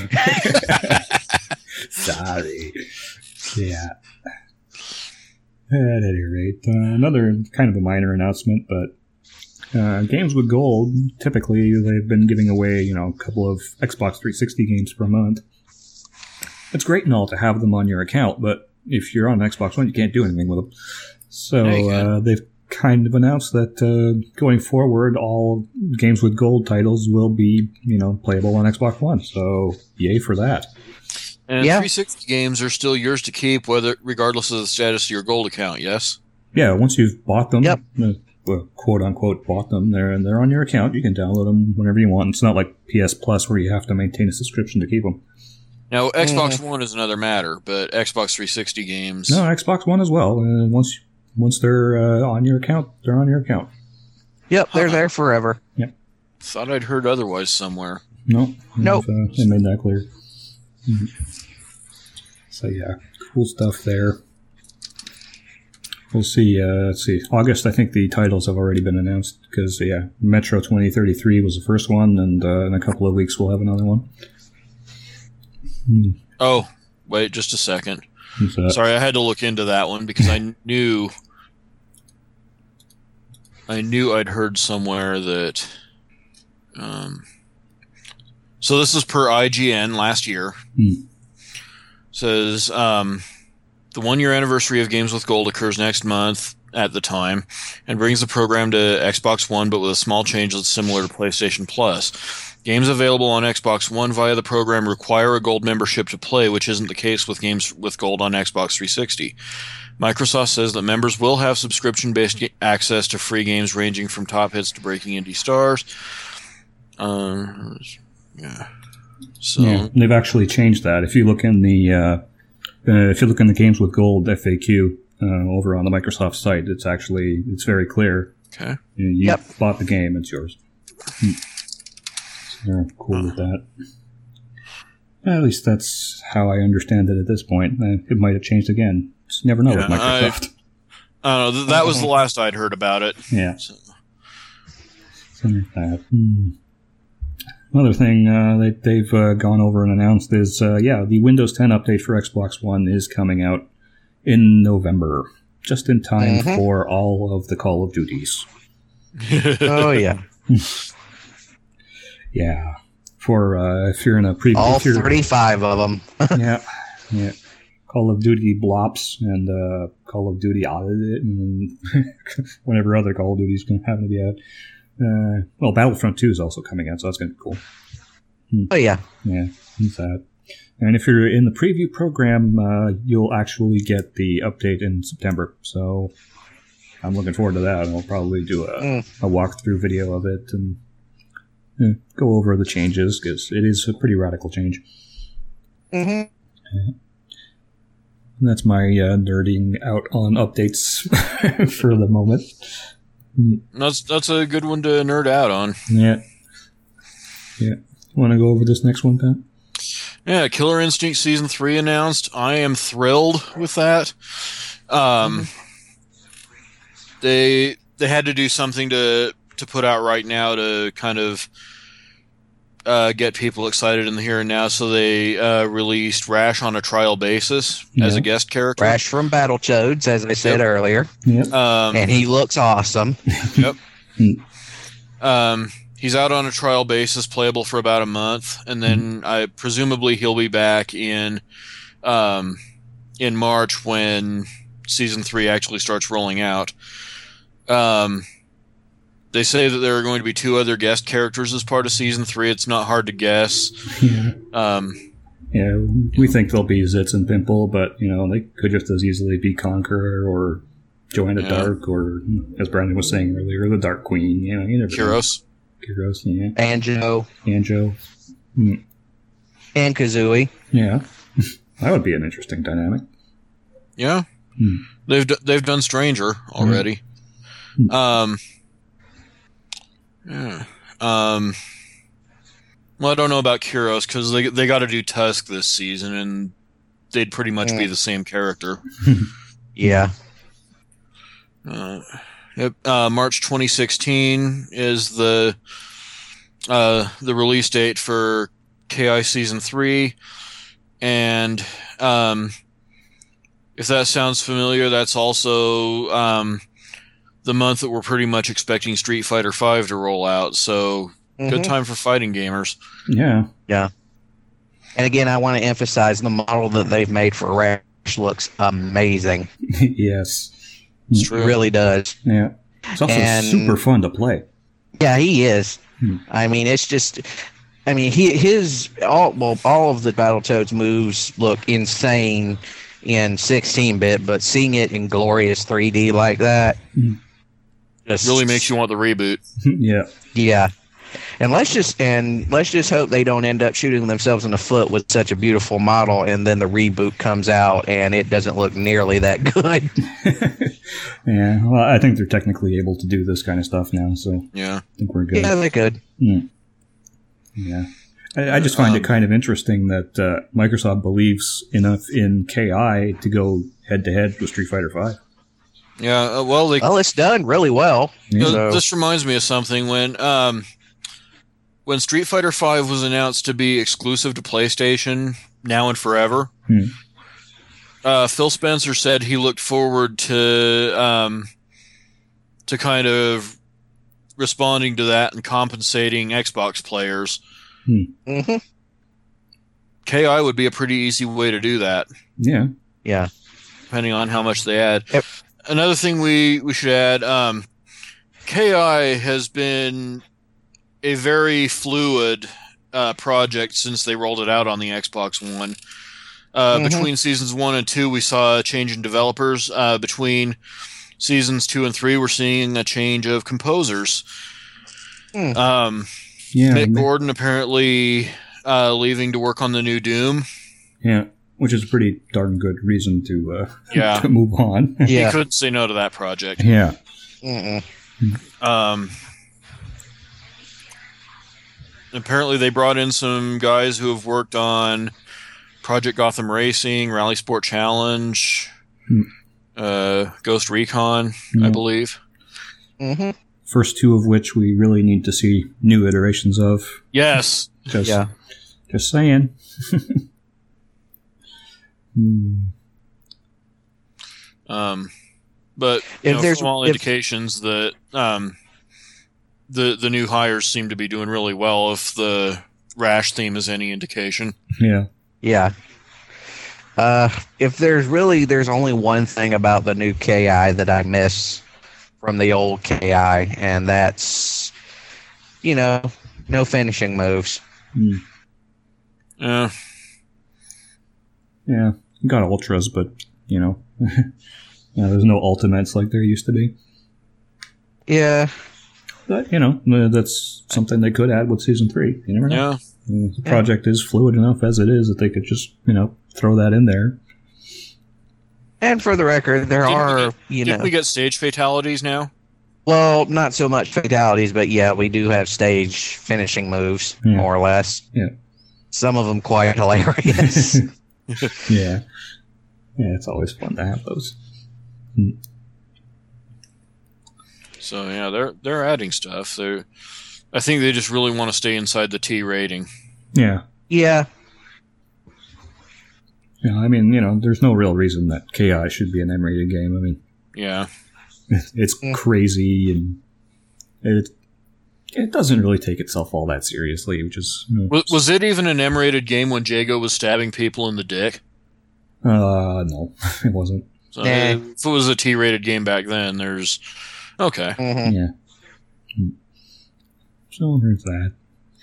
Sorry. Yeah. At any rate, uh, another kind of a minor announcement, but uh, games with gold, typically they've been giving away, you know, a couple of Xbox three sixty games per month. It's great and all to have them on your account, but if you're on Xbox One, you can't do anything with them. So Yeah, you can. uh, they've kind of announced that uh, going forward, all games with gold titles will be, you know, playable on Xbox One. So yay for that. And Yeah. three sixty games are still yours to keep, whether regardless of the status of your gold account. Yes. Yeah, once you've bought them, Yep. uh, well, quote unquote bought them, they're they're on your account. You can download them whenever you want. It's not like P S Plus where you have to maintain a subscription to keep them. Now, Xbox One is another matter, but Xbox three sixty games. No, Xbox One as well. Uh, once once they're uh, on your account, they're on your account. Yep, they're there forever. Thought I'd heard otherwise somewhere. No, Nope. Uh, they made that clear. Mhm. So yeah, cool stuff there. We'll see. Uh, let's see. August, I think the titles have already been announced because yeah, Metro twenty thirty-three was the first one, and uh, in a couple of weeks we'll have another one. Hmm. Oh, wait, just a second. Who's that? Sorry, I had to look into that one because I knew I knew I'd heard somewhere that um so this is per I G N last year. Hmm. Says um the one year anniversary of Games with Gold occurs next month at the time and brings the program to Xbox One but with a small change that's similar to PlayStation Plus. Games available on Xbox One via the program require a gold membership to play, which isn't the case with games with gold on Xbox three sixty. Microsoft says that members will have subscription-based ga- access to free games ranging from top hits to breaking indie stars. Um, yeah. So, Yeah, they've actually changed that. If you look in the uh, uh, if you look in the Games with Gold F A Q uh, over on the Microsoft site, it's actually it's very clear. okay. You, you Yep. bought the game; it's yours. Hmm. So they're cool with that. At least that's how I understand it at this point. Uh, It might have changed again. Just never know with Yeah, I- Microsoft. I don't know. Th- that was the last I'd heard about it. yeah. So, Something like that. Hmm. Another thing uh, that they've uh, gone over and announced is, uh, yeah, the Windows ten update for Xbox One is coming out in November, just in time Mhm. for all of the Call of Duties. Oh yeah, Yeah, for uh, if you're in a pre, all if you're- thirty-five of them. yeah, yeah, Call of Duty Blops and uh, Call of Duty Audit and whatever other Call of Duties can happen to be out. Uh, well, Battlefront two is also coming out, so that's going to be cool. Oh yeah, Yeah, that's that. And if you're in the preview program, uh, you'll actually get the update in September. So I'm looking forward to that. I'll probably do a, Mm. a walkthrough video of it and uh, go over the changes because it is a pretty radical change. hmm And that's my uh, nerding out on updates for the moment. That's that's a good one to nerd out on. Yeah. Yeah. Want to go over this next one, Pat? Yeah, Killer Instinct Season three announced. I am thrilled with that. Um, mm-hmm. They they had to do something to, to put out right now to kind of uh, get people excited in the here and now, so they uh, released Rash on a trial basis yeah. as a guest character. Rash from Battletoads, as I said yep. earlier. Yep. Um, and he looks awesome. Yep. um, he's out on a trial basis, playable for about a month, and then I presumably he'll be back in um, in March when Season three actually starts rolling out. Um, they say that there are going to be two other guest characters as part of Season three. It's not hard to guess. Yeah. Um, yeah, we think they'll be Zitz and Pimple, but, you know, they could just as easily be Conqueror or Joanna yeah. Dark or, as Brandon was saying earlier, the Dark Queen. You know, you never Kyros. know. Kyros, yeah. Anjo. Anjo. Mm. And Kazooie. Yeah. That would be an interesting dynamic. Yeah. Hmm. They've d- they've done Stranger already. Hmm. Um. Yeah. Um. Well, I don't know about Kyros because they they got to do Tusk this season, and they'd pretty much mm. be the same character. Yeah. Uh, yep. Uh, March twenty sixteen is the uh the release date for K I Season three, and um. If that sounds familiar, that's also um, the month that we're pretty much expecting Street Fighter five to roll out. So, mm-hmm. good time for fighting gamers. Yeah. Yeah. And again, I want to emphasize the model that they've made for Rash looks amazing. Yes. It's true. It really does. Yeah. It's also and, super fun to play. Yeah, he is. Hmm. I mean, it's just... I mean, he his... all well, all of the Battletoads moves look insane in sixteen bit, but seeing it in glorious three D like that mm. just really makes you want the reboot. Yeah. Yeah. And let's just and let's just hope they don't end up shooting themselves in the foot with such a beautiful model and then the reboot comes out and it doesn't look nearly that good. Yeah. Well, I think they're technically able to do this kind of stuff now, so yeah. I think we're good. Yeah, they could. Mm. Yeah. I, I just find um, it kind of interesting that uh, Microsoft believes enough in K I to go head to head with Street Fighter five. Yeah, uh, well, they, well, it's done really well. You know, so. This reminds me of something when um, when Street Fighter five was announced to be exclusive to PlayStation now and forever. Hmm. Uh, Phil Spencer said he looked forward to um, to kind of responding to that and compensating Xbox players. Hmm. Mm-hmm. K I would be a pretty easy way to do that. Yeah. Yeah. Depending on how much they add. Yep. Another thing we, we should add, um, K I has been a very fluid uh, project since they rolled it out on the Xbox One. Uh, mm-hmm. Between seasons one and two, we saw a change in developers. Uh, between seasons two and three, we're seeing a change of composers. Mm. Um, yeah, Mick Gordon apparently uh, leaving to work on the new Doom. Yeah, which is a pretty darn good reason to, uh, yeah. to move on. Yeah. He couldn't say no to that project. Yeah. Mm-mm. Um, apparently they brought in some guys who have worked on Project Gotham Racing, Rally Sport Challenge, hmm. uh, Ghost Recon, yeah. I believe. Mm-hmm. First two of which we really need to see new iterations of. Yes. Just, yeah. Just saying. hmm. Um, but you know, from all indications that um, the the new hires seem to be doing really well. If the Rash theme is any indication. Yeah. Yeah. Uh, if there's really, there's only one thing about the new K I that I miss from the old K I, and that's, you know, no finishing moves. Mm. Yeah. Yeah. You got ultras, but, you know, you know, there's no ultimates like there used to be. Yeah. But, you know, that's something they could add with Season three. You never know. Yeah. The project is fluid enough as it is that they could just, you know, throw that in there. And for the record, there didn't are, we get, you didn't know... we get stage fatalities now? Well, not so much fatalities, but yeah, we do have stage finishing moves, Yeah. more or less. Yeah. Some of them quite hilarious. Yeah. Yeah, it's always fun to have those. So yeah, they're they're adding stuff. They, I think they just really want to stay inside the T rating. Yeah. Yeah. Yeah, I mean, you know, there's no real reason that K I should be an M-rated game. I mean, Yeah. it's Mm. crazy and it it doesn't really take itself all that seriously, which is you know, Was, was it even an M-rated game when Jago was stabbing people in the dick? uh no, it wasn't. So Nah. if it was a T-rated game back then, there's okay. Mhm. Yeah. Mm. So there's that.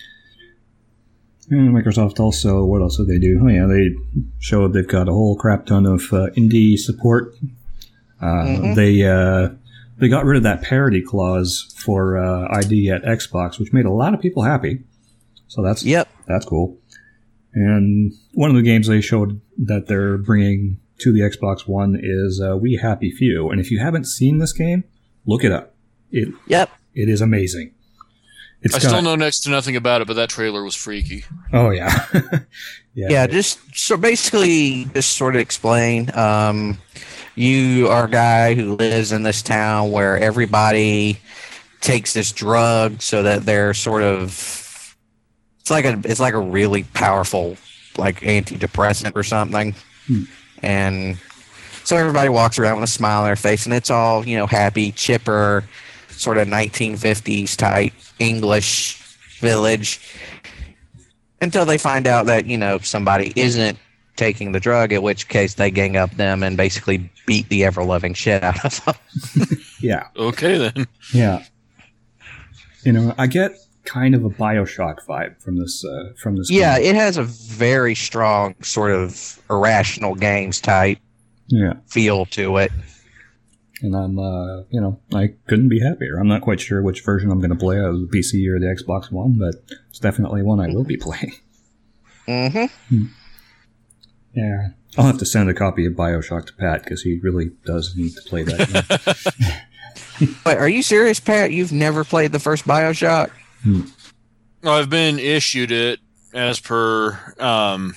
And Microsoft also, what else did they do? Oh yeah, they showed they've got a whole crap ton of uh, indie support. Uh, Mhm. They uh, they got rid of that parity clause for uh, I D at Xbox, which made a lot of people happy. So that's Yep. that's cool. And one of the games they showed that they're bringing to the Xbox One is uh, We Happy Few. And if you haven't seen this game, look it up. It Yep. it is amazing. It's I got, still know next to nothing about it, but that trailer was freaky. Oh yeah, yeah. Yeah, just so basically, just sort of explain. Um, you are a guy who lives in this town where everybody takes this drug so that they're sort of. It's like a it's like a really powerful like antidepressant or something, Hmm. and so everybody walks around with a smile on their face, and it's all you know happy, chipper, sort of nineteen fifties type English village until they find out that you know somebody isn't taking the drug, in which case they gang up them and basically beat the ever-loving shit out of them. yeah, Okay then. yeah. You know, I get kind of a Bioshock vibe from this. Uh, from this. Yeah, game. it has a very strong sort of irrational games type yeah. feel to it. And I'm, uh, you know, I couldn't be happier. I'm not quite sure which version I'm going to play, uh, the P C or the Xbox One, but it's definitely one I will be playing. Mm-hmm. Yeah, I'll have to send a copy of Bioshock to Pat because he really does need to play that game. Wait, are you serious, Pat? You've never played the first Bioshock? I've been issued it as per um,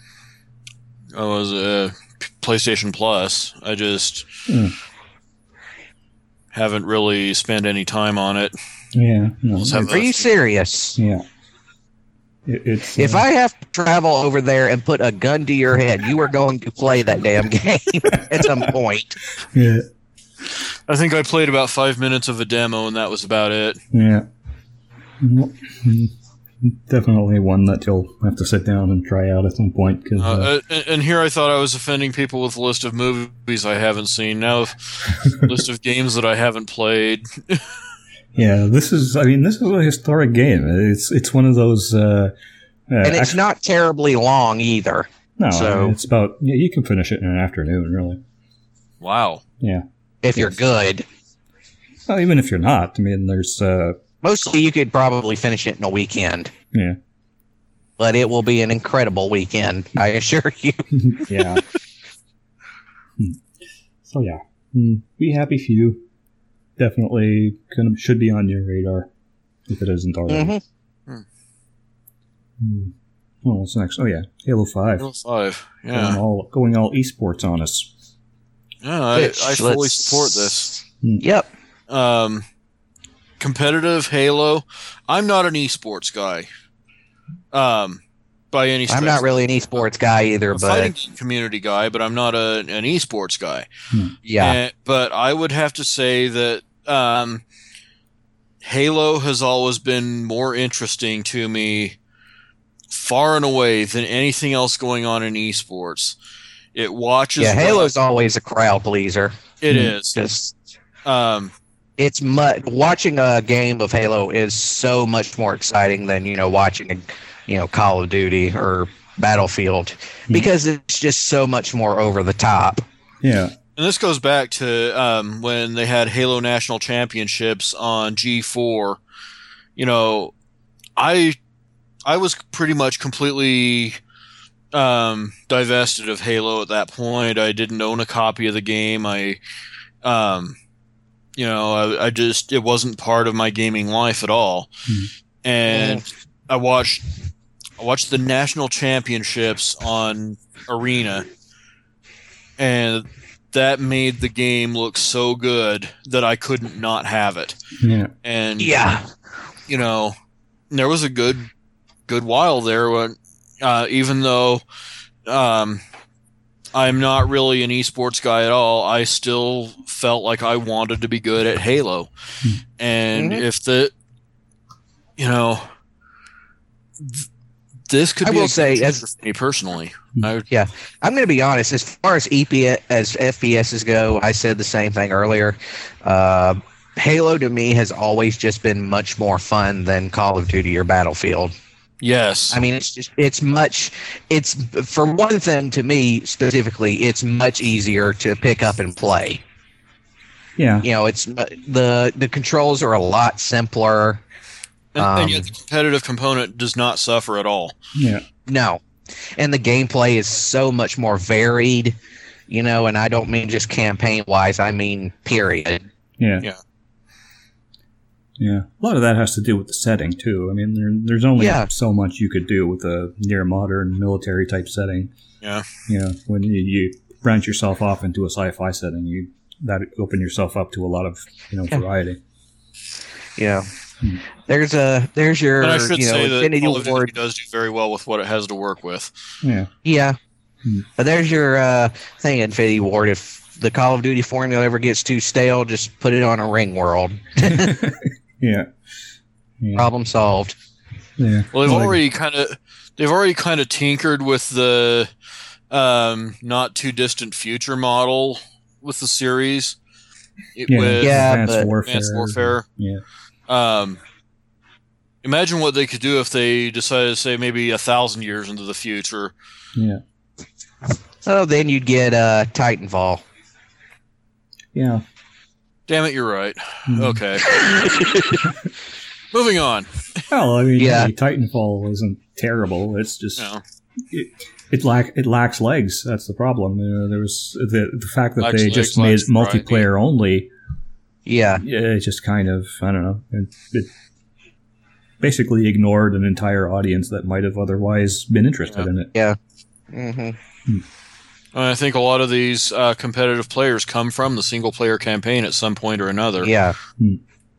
I was a PlayStation Plus. I just Hmm. haven't really spent any time on it. Yeah, no, Let's have it's- Are you serious? yeah. It, it's If uh, I have to travel over there and put a gun to your head, you are going to play that damn game at some point. yeah, I think I played about five minutes of a demo, and that was about it. yeah. Well, mm, definitely one that you'll have to sit down and try out at some point. Cause, uh, Uh, and, and here I thought I was offending people with a list of movies I haven't seen. Now, a list of games that I haven't played. yeah, this is. I mean, this is a historic game. It's it's one of those. Uh, uh, And it's act- not terribly long either. no, I so- mean, it's about. Yeah, you can finish it in an afternoon, really. Wow. Yeah. If you're Yes. good. Well, even if you're not, I mean, there's. Uh, Mostly you could probably finish it in a weekend. yeah. But it will be an incredible weekend, I assure you. yeah. Hmm. So yeah, Hmm. Be Happy Few. Definitely gonna, should be on your radar if it isn't already. hmm Hmm. Oh, what's next? Oh yeah, Halo Five. Halo five. Going Yeah. all going all esports on us. Yeah, I, Which, I fully let's- support this. Yep. Um, competitive Halo. I'm not an esports guy. Um, by any stretch. I'm not really an esports guy either, I'm a fighting but community guy, but I'm not a, an esports guy. yeah. And- but I would have to say that um, Halo has always been more interesting to me, far and away, than anything else going on in esports. It watches. Yeah, well- Halo's always a crowd pleaser. It Hmm. is. Just Um, it's mu- watching a game of Halo is so much more exciting than you know watching a you know Call of Duty or Battlefield because it's just so much more over the top. Yeah. And this goes back to um, when they had Halo National Championships on G four. You know, I I was pretty much completely um, divested of Halo at that point. I didn't own a copy of the game. I um, you know, I, I just it wasn't part of my gaming life at all. Hmm. And Yeah. I watched I watched the national championships on Arena, and that made the game look so good that I couldn't not have it. Yeah. And Yeah. you know, there was a good good while there when uh, even though um, I'm not really an esports guy at all, I still felt like I wanted to be good at Halo. And Mhm. if the you know th- this could I be will a say, game as- changer for me personally. I, I'm going to be honest. As far as E P S, as F P S's go, I said the same thing earlier. Uh, Halo to me has always just been much more fun than Call of Duty or Battlefield. yes. I mean, it's just it's much. It's for one thing to me specifically, it's much easier to pick up and play. Yeah. You know, it's the the controls are a lot simpler. and, um, and yet the competitive component does not suffer at all. Yeah. No, and the gameplay is so much more varied. You know, and I don't mean just campaign wise. I mean, period. Yeah. Yeah. Yeah. A lot of that has to do with the setting too. I mean, there, there's only Yeah. so much you could do with a near modern military type setting. Yeah. You know, when you, you branch yourself off into a sci-fi setting, you that open yourself up to a lot of you know Yeah. variety. Yeah. Hmm. There's a there's your But I should you know say that Infinity Call of Duty Ward. does do very well with what it has to work with. Yeah. Yeah. Hmm. But there's your uh, thing, Infinity Ward. If the Call of Duty formula ever gets too stale, just put it on a Ring World. Yeah. Yeah. Problem solved. Yeah. Well, they've Well, already kind of they've already kind of tinkered with the um, not too distant future model with the series. It, yeah. with Yeah, Advanced but- warfare. Advanced Warfare. Yeah. Um, imagine what they could do if they decided to say maybe a thousand years into the future. Yeah. Oh, then you'd get uh, Titanfall. Yeah. Damn it, you're right. Mhm. Okay. Moving on. Well, I mean, Yeah. hey, Titanfall isn't terrible. It's just You know, it, it lack it lacks legs. That's the problem. You know, there was the the fact that Lacks they legs, just made lacks variety. multiplayer only. Yeah. Yeah, it just kind of I don't know. It, it basically ignored an entire audience that might have otherwise been interested Yeah. in it. Yeah. Mm-hmm. and I think a lot of these uh, competitive players come from the single player campaign at some point or another. Yeah. Hmm.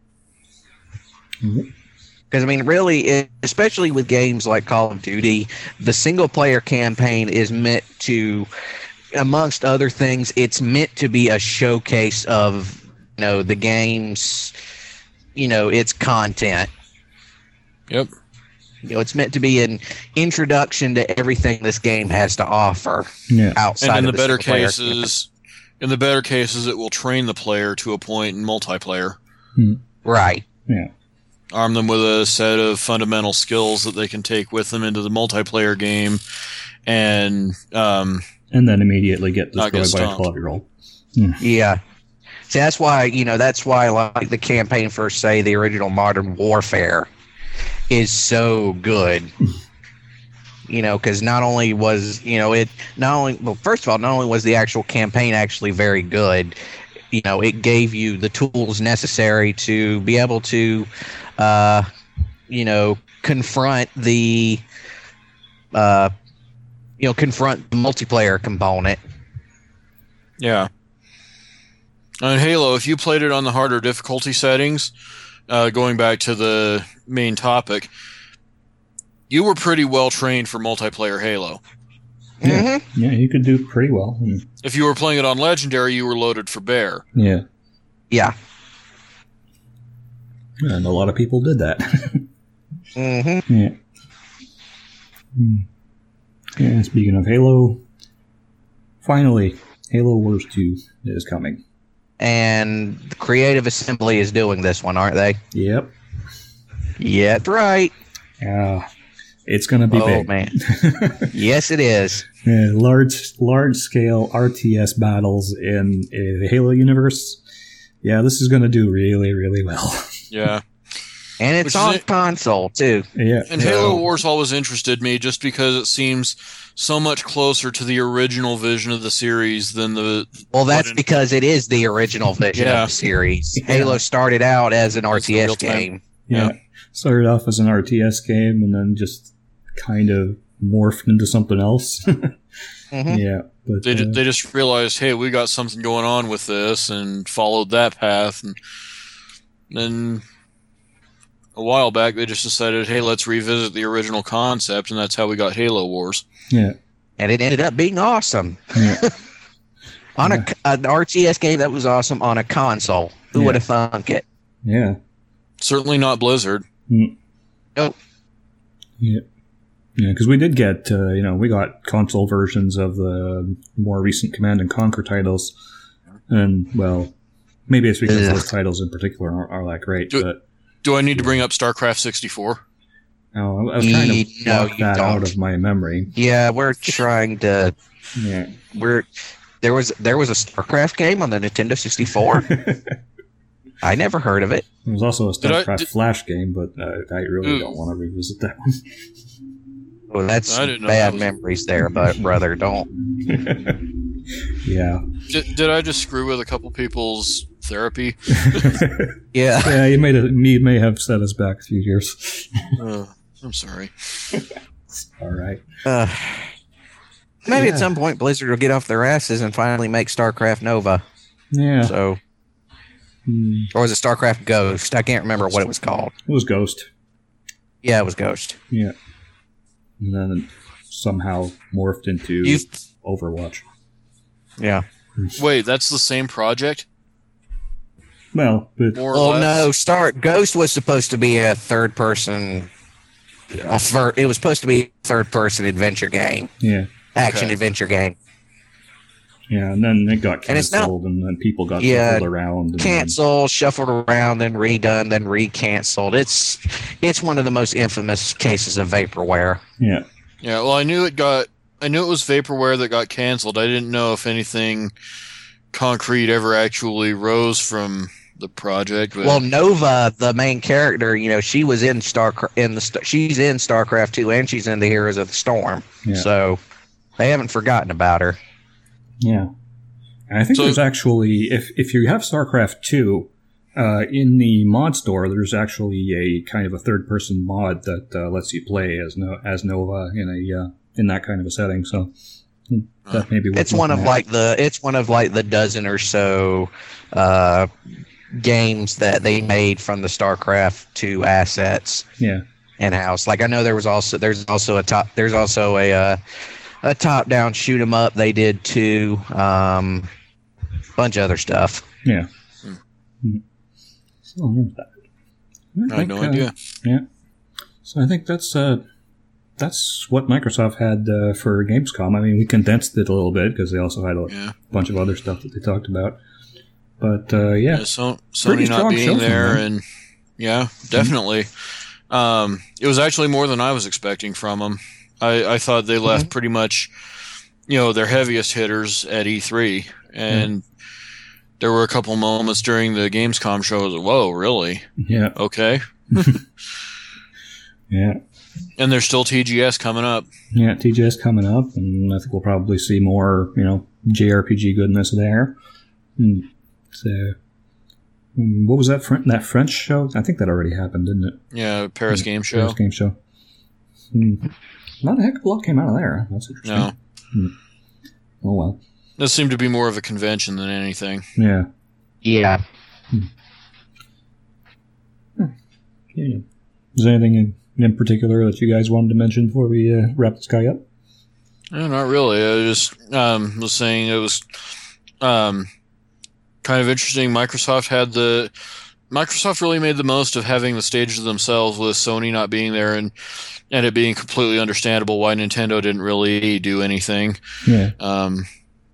Mhm. Because, I mean, really, it, especially with games like Call of Duty, the single player campaign is meant to, amongst other things, it's meant to be a showcase of, you know, the game's, you know, its content. Yep. You know, it's meant to be an introduction to everything this game has to offer Yeah. outside And in of the better single-player campaign. cases, in the better cases, it will train the player to a point in multiplayer. Right. Yeah. Arm them with a set of fundamental skills that they can take with them into the multiplayer game, and um, And then immediately get Not destroyed get by a stomped. twelve-year-old. Yeah. See, that's why, you know, that's why, like, the campaign for, say, the original Modern Warfare is so good. You know, because not only was, you know, it, not only, well, first of all, not only was the actual campaign actually very good, you know, it gave you the tools necessary to be able to, uh, you know, confront the, uh, you know, confront the multiplayer component. yeah. On Halo, if you played it on the harder difficulty settings, uh, going back to the main topic, you were pretty well trained for multiplayer Halo. Yeah. Mm-hmm. Yeah, you could do pretty well. Mm. If you were playing it on Legendary, you were loaded for bear. Yeah. Yeah. And a lot of people did that. Mm-hmm. Yeah. Hmm. Yeah, speaking of Halo, finally, Halo Wars two is coming. And the Creative Assembly is doing this one, aren't they? Yep. Yeah, that's right. Yeah. It's going to be Oh, big. man. Yes, it is. Yeah, large, large scale R T S battles in uh, the Halo universe. Yeah, this is going to do really, really well. Yeah. And it's Which is on it- console too. Yeah. And so- Halo Wars always interested me just because it seems so much closer to the original vision of the series than the. Well, that's what in- because it is the original vision Yeah. of the series. Yeah. Halo started out as an R T S real-time. game. Yeah. Started off as an R T S game and then just kind of morphed into something else. Mhm. Yeah. But They, uh, they just realized, hey, we got something going on with this, and followed that path. And then a while back, they just decided, hey, let's revisit the original concept, and that's how we got Halo Wars. yeah. And it ended up being awesome. Yeah. On a, an R T S game that was awesome on a console. Who Yeah. would have thunk it? Yeah. Certainly not Blizzard. Mm. Nope. Yeah. Yeah, because we did get, uh, you know, we got console versions of the more recent Command and Conquer titles. And, well, maybe it's because Ugh. those titles in particular aren't, aren't that great. Do- but Do I need to bring up StarCraft sixty-four? no, I was trying to No, block you that out don't. of my memory. Yeah, we're trying to. Yeah. We're there was there was a StarCraft game on the Nintendo sixty-four. I never heard of it. There was also a Did I- StarCraft did- Flash game, but uh, I really Ooh. don't want to revisit that one. Well, that's I didn't know bad that was- memories there, but brother, don't. Yeah. Did, did I just screw with a couple people's therapy? Yeah. Yeah, you made, a, you may have set us back a few years. Uh, I'm sorry. All right. Uh, maybe Yeah. at some point Blizzard will get off their asses and finally make StarCraft Nova. Yeah. So, Hmm. or was it StarCraft Ghost? I can't remember what it was called. It was Ghost. Yeah, it was Ghost. Yeah. And then it somehow morphed into You, Overwatch. yeah. Wait, that's the same project? Well, but More or Oh less? no, Star Ghost was supposed to be a third person. A fir- it was supposed to be a third person adventure game, yeah. action Okay. adventure game. Yeah, and then it got And it's not- canceled, and then people got Yeah, shuffled around. And Canceled, shuffled around, then redone, then recanceled. It's it's one of the most infamous cases of vaporware. Then, yeah. Yeah, well, I knew it got. I knew it was vaporware that got canceled. I didn't know if anything concrete ever actually rose from the project. But Well, Nova, the main character, you know, she was in Star in the Star- she's in StarCraft two, and she's in the Heroes of the Storm. Yeah. So they haven't forgotten about her. Yeah. And I think So- there's actually, if, if you have StarCraft two, uh, in the mod store, there's actually a kind of a third person mod that uh, lets you play as no, as Nova in a uh, in that kind of a setting. So hmm, that may be worth It's one of looking at. like the it's one of like the dozen or so uh, games that they made from the StarCraft two assets Yeah. in house. Like I know there was also there's also a top there's also a uh, a top down shoot 'em up they did too. Um, bunch of other stuff. Yeah. Hmm. So there's that. I had no think, uh, idea. Yeah. So I think that's uh, that's what Microsoft had uh, for Gamescom. I mean, we condensed it a little bit because they also had a Yeah. bunch of other stuff that they talked about. But uh, yeah, Yeah, so, Pretty Sony not strong show being from there, them. and yeah, definitely. Um, it was actually more than I was expecting from them. I, I thought they left pretty much, you know, their heaviest hitters at E three, and there were a couple moments during the Gamescom show. I was like, whoa, really? yeah, Okay. yeah, And there's still T G S coming up. yeah. T G S coming up, and I think we'll probably see more, you know, J R P G goodness there. Hmm. So, hmm, what was that Fr- that French show? I think that already happened, didn't it? Yeah, Paris Game Show. Paris Game Show. Hmm. Not a heck of a lot came out of there. That's interesting. No, Oh well. this seemed to be more of a convention than anything. Yeah. Yeah. Yeah. Is there anything in, in particular that you guys wanted to mention before we uh, wrap this guy up? No, not really. I just um, was saying it was um, kind of interesting. Microsoft had the Microsoft really made the most of having the stage to themselves, with Sony not being there, and and it being completely understandable why Nintendo didn't really do anything. Yeah. Um,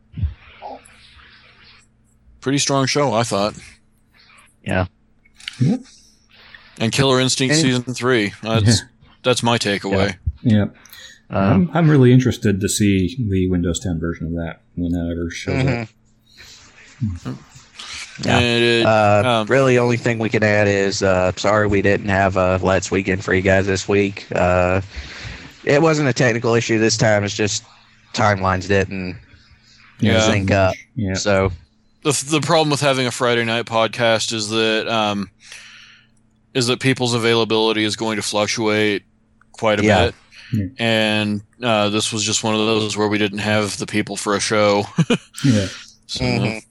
pretty strong show, I thought. Yeah. Yep. And Killer Instinct And- season three. That's that's my takeaway. Yeah. Um, I'm, I'm really interested to see the Windows ten version of that when that ever shows mhm. up. Yeah. And it, Uh, um, really, only thing we can add is uh, sorry we didn't have a Let's Weekend for you guys this week. Uh, it wasn't a technical issue this time. It's just timelines didn't Yeah. sync up. Yeah. So the the problem with having a Friday night podcast is that um, is that people's availability is going to fluctuate quite a Yeah. bit. Yeah. And uh, this was just one of those where we didn't have the people for a show. Yeah. So, Mhm.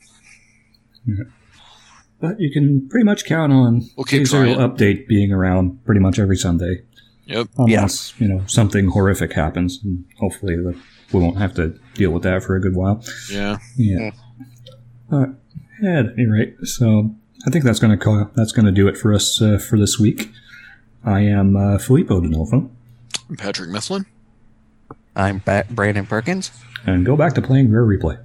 But you can pretty much count on We'll keep Serial trying. Update being around pretty much every Sunday. Yep. Unless, you know, something horrific happens. And hopefully the, we won't have to deal with that for a good while. Yeah. Yeah. Uh, at any rate, so I think that's going to co- that's going to do it for us uh, for this week. I am uh, Filippo D'Onofrio. Patrick Mifflin. I'm ba- Brandon Perkins. And go back to playing Rare Replay.